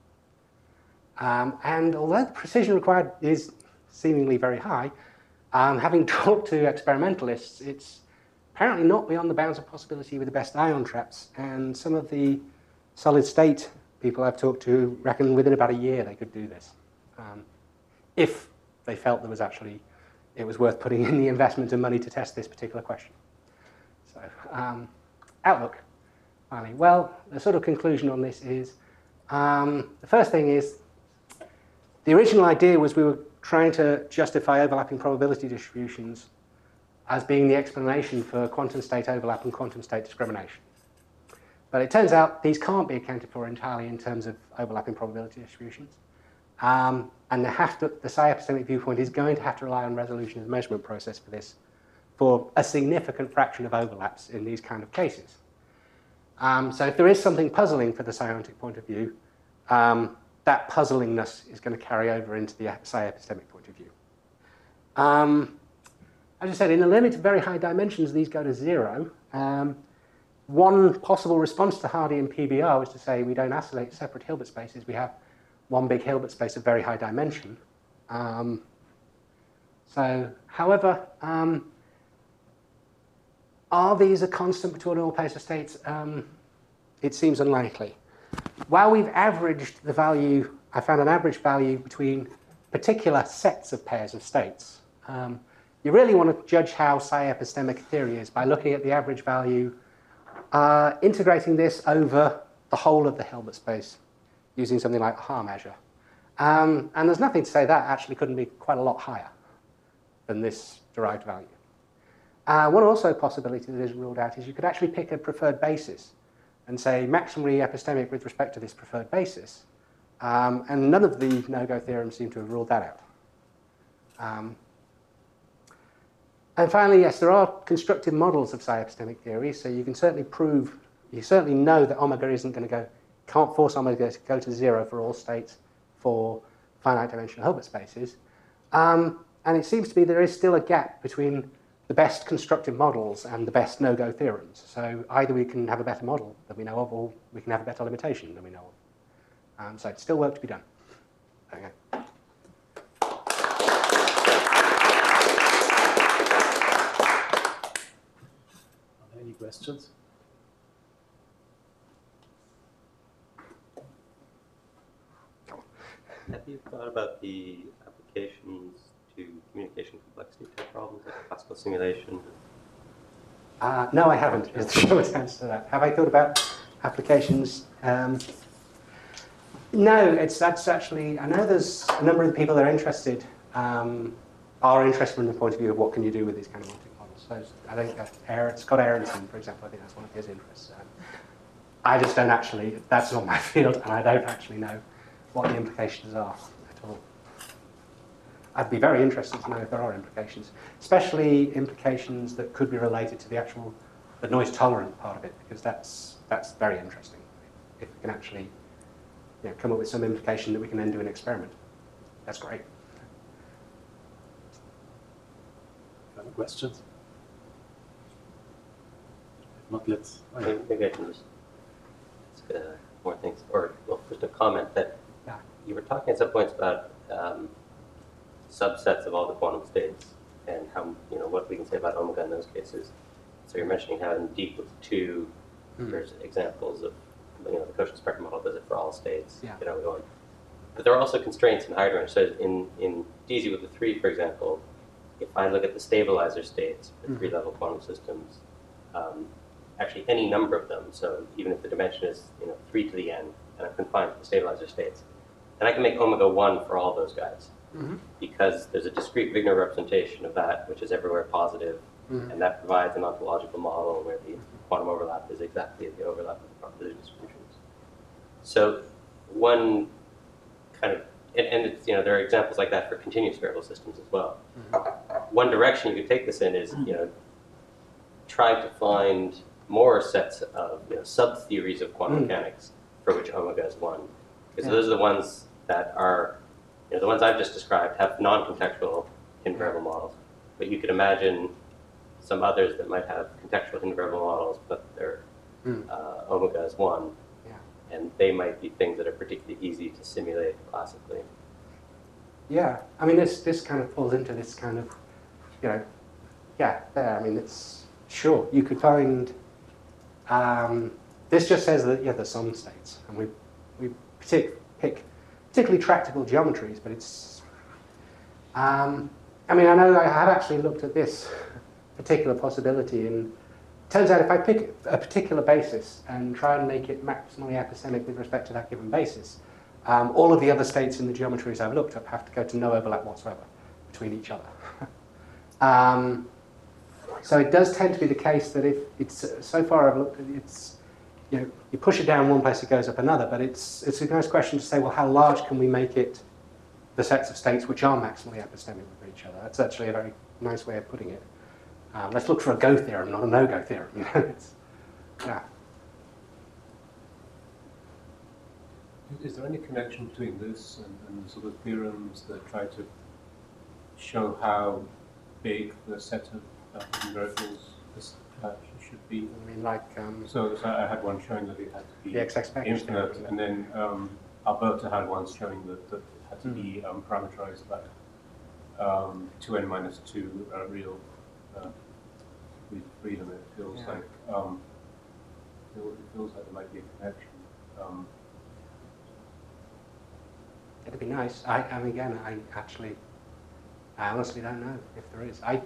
Um, and although the precision required is seemingly very high, um, having talked to experimentalists, it's apparently not beyond the bounds of possibility with the best ion traps. And some of the solid state people I've talked to reckon within about a year they could do this, um, if they felt there was actually, it was worth putting in the investment and money to test this particular question. So, um, outlook, finally. Well, the sort of conclusion on this is, um, the first thing is, the original idea was we were trying to justify overlapping probability distributions as being the explanation for quantum state overlap and quantum state discrimination. But it turns out these can't be accounted for entirely in terms of overlapping probability distributions. Um, and they have to, the psi-epistemic viewpoint is going to have to rely on resolution of the measurement process for this, for a significant fraction of overlaps in these kind of cases. Um, so if there is something puzzling for the psiontic point of view, um, that puzzlingness is going to carry over into the psi-epistemic point of view. Um, as I said, in the limit of very high dimensions, these go to zero. Um, one possible response to Hardy and P B R was to say we don't isolate separate Hilbert spaces. We have one big Hilbert space of very high dimension. Um, so, however, um, are these a constant between all pairs of states? Um, it seems unlikely. While we've averaged the value, I found an average value between particular sets of pairs of states. Um, you really want to judge how psi-epistemic theory is by looking at the average value, uh, integrating this over the whole of the Hilbert space using something like a Haar measure. Um, and there's nothing to say that actually couldn't be quite a lot higher than this derived value. Uh, one also possibility that is ruled out is you could actually pick a preferred basis and say maximally epistemic with respect to this preferred basis. Um, and none of the no-go theorems seem to have ruled that out. Um, and finally, yes, there are constructed models of psi-epistemic theory, so you can certainly prove, you certainly know that omega isn't going to go, can't force omega to go to zero for all states for finite dimensional Hilbert spaces. Um, and it seems to be there is still a gap between the best constructed models and the best no-go theorems. So either we can have a better model than we know of, or we can have a better limitation than we know of. Um, so it's still work to be done. Okay. Are there any questions? Have you thought about the applications to communication complexity type problems like classical simulation? Uh, no, I haven't, is the short answer to that. Have I thought about applications? Um, no, it's, that's actually, I know there's a number of people that are interested, um, are interested from the point of view of what can you do with these kind of optic models. So I think uh, Aaron, Scott Aronson, for example, I think that's one of his interests. Um, I just don't actually, that's not my field, and I don't actually know what the implications are at all. I'd be very interested to know if there are implications, especially implications that could be related to the actual, the noise tolerant part of it, because that's, that's very interesting. If we can actually you know, come up with some implication that we can then do an experiment, that's great. Any questions? If not, let's. Maybe, maybe I can just ask uh, more things, or well, first a comment that Yeah. you were talking at some points about um, subsets of all the quantum states and how, you know, what we can say about omega in those cases. So you're mentioning how in D equals two, Mm. there's examples of, you know, the Cauchy spectrum model does it for all states, Yeah. you know, going. But there are also constraints in higher range. So in, in D is equal to three, for example, if I look at the stabilizer states for Mhm. three-level quantum systems, um, actually any number of them, so even if the dimension is, you know, three to the n, and I'm confined to the stabilizer states, then I can make omega one for all those guys. Mm-hmm. Because there's a discrete Wigner representation of that, which is everywhere positive, Mhm. and that provides an ontological model where the quantum overlap is exactly the overlap of the probability distributions. So one kind of, and, and it's, you know, there are examples like that for continuous variable systems as well. Mm-hmm. One direction you could take this in is, you know, try to find more sets of, you know, sub-theories of quantum Mm. mechanics for which omega is one. Because Yeah. those are the ones that are, you know, the ones I've just described have non-contextual hidden variable models. But you could imagine some others that might have contextual hidden variable models, but their Mm. uh, omega is one. Yeah. And they might be things that are particularly easy to simulate classically. Yeah, I mean, this this kind of falls into this kind of, you know, yeah, there. I mean, it's sure you could find. Um, this just says that yeah, there's some states, and we we partic pick particularly tractable geometries, but it's. Um, I mean, I know I have actually looked at this particular possibility, and it turns out if I pick a particular basis and try and make it maximally epistemic with respect to that given basis. Um, all of the other states in the geometries I've looked at have to go to no overlap whatsoever between each other. um, so it does tend to be the case that if it's, uh, so far I've looked at it, it's, you know, you push it down one place, it goes up another, but it's, it's a nice question to say, well, how large can we make it, the sets of states which are maximally epistemic with each other? That's actually a very nice way of putting it. Um, let's look for a go theorem, not a no-go theorem. it's, yeah. Is there any connection between this and, and the sort of theorems that try to show how big the set of uh, variables this uh, should be? I mean, like um, So, so I had one showing that it had to be the X X package infinite, theorem. and then um, Alberta had one showing that, that it had to Mm. be um, parameterized by um, two n minus two uh, real uh, with freedom. It feels Yeah. like um, it feels like there might be a connection. Um, It'd be nice. I, I mean, again, I actually, I honestly don't know if there is. I,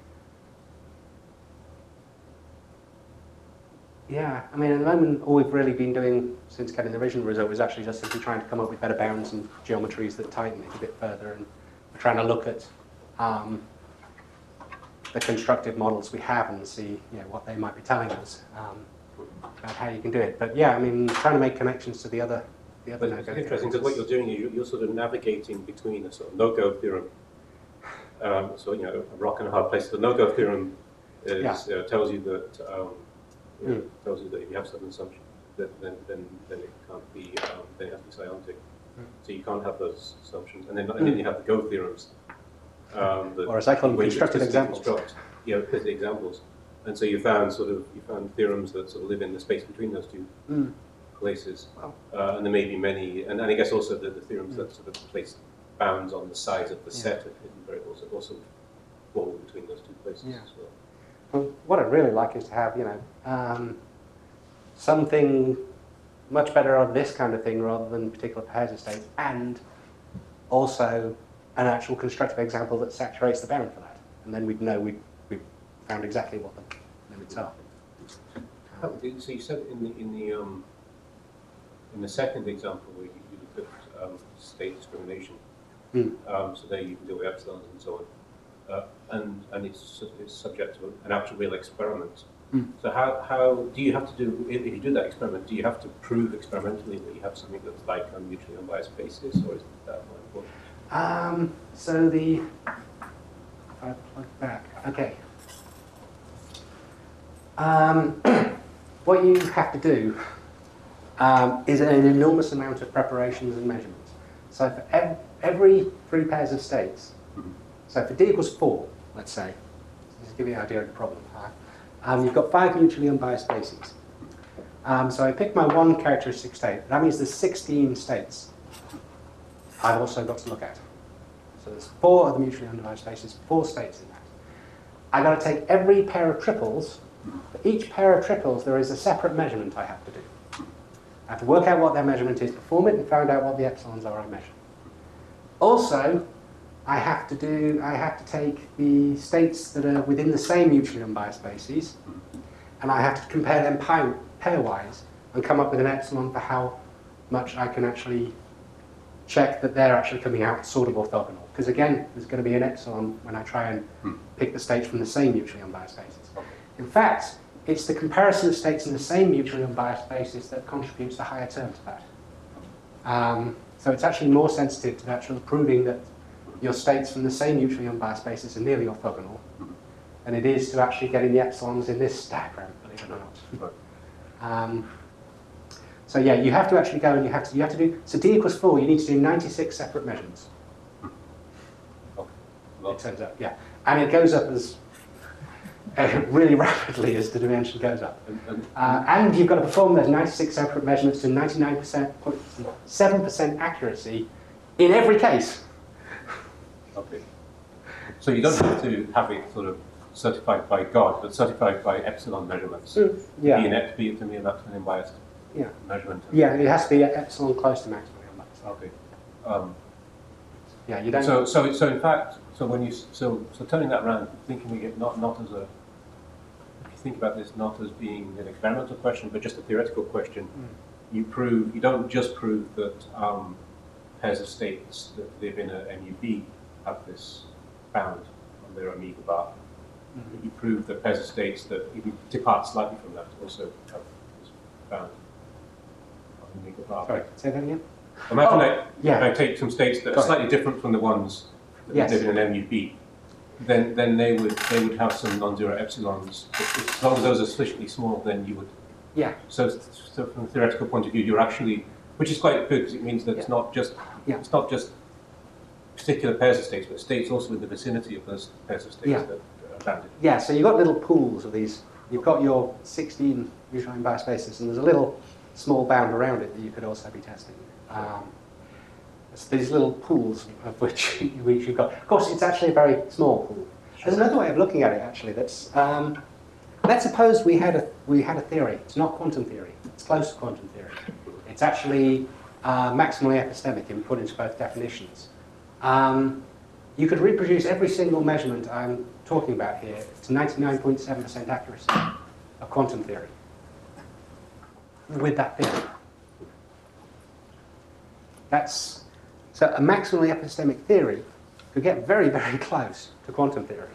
yeah, I mean, at the moment, all we've really been doing since getting the original result was actually just simply trying to come up with better bounds and geometries that tighten it a bit further, and we're trying to look at um, the constructive models we have and see, you know, what they might be telling us um, about how you can do it. But yeah, I mean, trying to make connections to the other. The other But it's no-go interesting theorems because what is- you're doing is you're, you're sort of navigating between a sort of no-go theorem. Um, so, you know, a rock and a hard place. The no-go theorem is, Yeah. uh, tells you that um, you know, Mm. tells you that if you have certain assumptions, then then then, then it can't be um, then it has to be psiontic. Mm. So you can't have those assumptions. And then and then you have the go theorems. Um, that Or as I call them, when you constructive explicitly examples. construct, you know, the examples. And so you found sort of you found theorems that sort of live in the space between those two Mm. places. Wow. Uh, and there may be many, and, and I guess also the, the theorems Mm. that sort of place bounds on the size of the Yeah. set of hidden variables that also fall between those two places Yeah. as well. Well, what I'd really like is to have, you know, um, something much better of this kind of thing rather than particular pairs of states, and also an actual constructive example that saturates the bound for that. And then we'd know we'd, we've found exactly what the limits are. How- So you said in the in the um, in the second example where you, you look at um, state discrimination, Hmm. um, so there you can deal with epsilons and so on, uh, and and it's, su- it's subject to an actual real experiment. Hmm. So how how do you have to do if if you do that experiment? Do you have to prove experimentally that you have something that's like a mutually unbiased basis, or is that not important? Um, so the, if I plug back, okay. Um, what you have to do um, is an enormous amount of preparations and measurements. So for ev every three pairs of states, so for d equals four, let's say, just to give you an idea of the problem, uh, um, you've got five mutually unbiased bases. Um, so I pick my one characteristic state. That means there's sixteen states I've also got to look at. So there's four of the mutually undivided spaces, four states in that. I've got to take every pair of triples. For each pair of triples, there is a separate measurement I have to do. I have to work out what their measurement is, perform it, and find out what the epsilons are I measure. Also, I have to do, I have to take the states that are within the same mutually unbiased bases, and I have to compare them pair, pairwise and come up with an epsilon for how much I can actually check that they're actually coming out sort of orthogonal. Because again, there's going to be an epsilon when I try and Hmm. pick the states from the same mutually unbiased bases. In fact, it's the comparison of states in the same mutually unbiased basis that contributes the higher term to that. Um, so it's actually more sensitive to actually proving that your states from the same mutually unbiased basis are nearly orthogonal than it is to actually getting the epsilons in this diagram, believe it or not. Um, so yeah, you have to actually go and you have to, you have to do, so d equals four, you need to do ninety-six separate measurements. Okay. it turns out, yeah. And it goes up as uh, really rapidly as the dimension goes up. And, and Uh, and you've got to perform those ninety-six separate measurements to ninety-nine point seven percent accuracy in every case. okay. So you don't have to have it sort of certified by God, but certified by epsilon measurements. Yeah. Be an F, be it to me an epsilon biased Yeah. measurement. Yeah, it has to be epsilon close to maximum. Okay. Um, Yeah, you don't. so, so, so in fact, so when you so so turning that around, thinking we get not not as a if you think about this not as being an experimental question, but just a theoretical question, Mm. you prove you don't just prove that um, pairs of states that live in a M U B have this bound on their omega bar. Mhm. You prove that pairs of states that even depart slightly from that also have this bound on omega bar. Sorry, say that again? Imagine Oh, that yeah. if I take some states that are Got it. slightly different from the ones that Yes. live in an M U B, then then they would they would have some non-zero epsilons. But as long as those are sufficiently small, then you would. Yeah. So, so from a theoretical point of view, you're actually, which is quite good because it means that it's Yeah. not just Yeah. it's not just particular pairs of states, but states also in the vicinity of those pairs of states Yeah. that are bounded. Yeah, so you've got little pools of these. You've got your sixteen neutrino bias spaces, and there's a little small bound around it that you could also be testing. Um, it's these little pools of which, which you've got. Of course, it's actually a very small pool. There's another way of looking at it, actually. That's um, let's suppose we had a we had a theory. It's not quantum theory. It's close to quantum theory. It's actually uh, maximally epistemic and put into both definitions. Um, you could reproduce every single measurement I'm talking about here to ninety-nine point seven percent accuracy of quantum theory with that theory. That's so a maximally epistemic theory could get very, very close to quantum theory.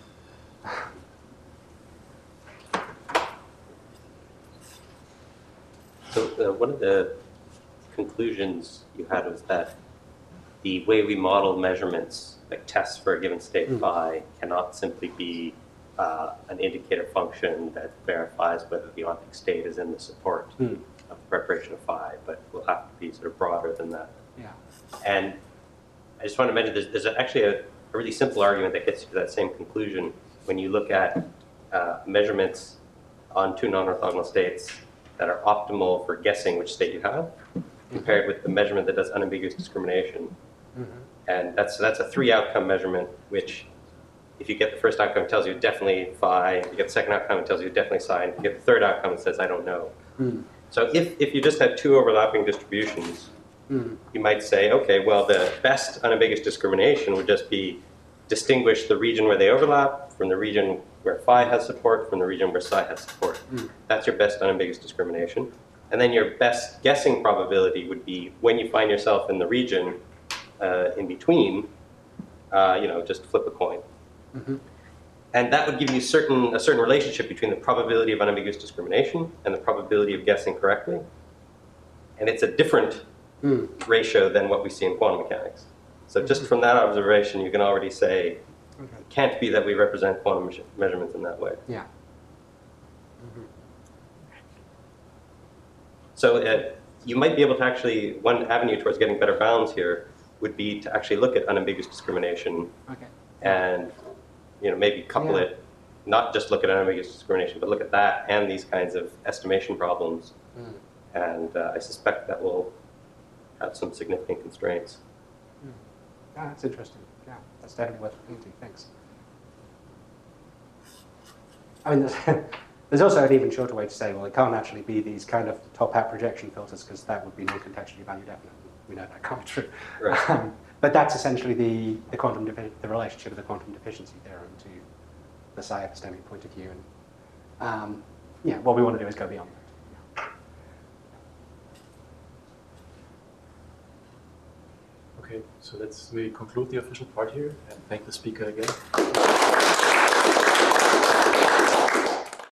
So uh, one of the conclusions you had was that the way we model measurements, like tests for a given state Mm. phi, cannot simply be uh, an indicator function that verifies whether the ontic state is in the support Mm. of the preparation of phi, but will have to be sort of broader than that. Yeah. And I just want to mention there's, there's actually a, a really simple argument that gets you to that same conclusion when you look at uh, measurements on two non-orthogonal states that are optimal for guessing which state you have, compared with the measurement that does unambiguous discrimination. Mhm. And that's that's a three outcome measurement, which if you get the first outcome, it tells you definitely phi. If you get the second outcome, it tells you definitely psi. And if you get the third outcome, it says I don't know. Mm. So if, if you just had two overlapping distributions, Mm. you might say, okay, well, the best unambiguous discrimination would just be distinguish the region where they overlap from the region where phi has support from the region where psi has support. Mm. That's your best unambiguous discrimination. And then your best guessing probability would be when you find yourself in the region uh, in between, uh, you know, just flip a coin. Mm-hmm. And that would give you certain, a certain relationship between the probability of unambiguous discrimination and the probability of guessing correctly. And it's a different Mm. ratio than what we see in quantum mechanics. So just from that observation, you can already say, Okay. it can't be that we represent quantum me- measurements in that way. Yeah. So uh, you might be able to actually, one avenue towards getting better bounds here would be to actually look at unambiguous discrimination Okay. and, you know, maybe couple Yeah. it, not just look at unambiguous discrimination, but look at that and these kinds of estimation problems. Mm. And uh, I suspect that will have some significant constraints. Ah, that's interesting. Yeah, that's definitely worth looking into. Thanks. I mean, there's, there's also an even shorter way to say, well, it can't actually be these kind of top hat projection filters because that would be non-contextually value definite. We know that can't be true. Right. Um, but that's essentially the, the quantum defi- the relationship of the quantum deficiency theorem to the psi epistemic point of view. And um, yeah, what we want to do is go beyond that. Okay, so let's we conclude the official part here and thank the speaker again.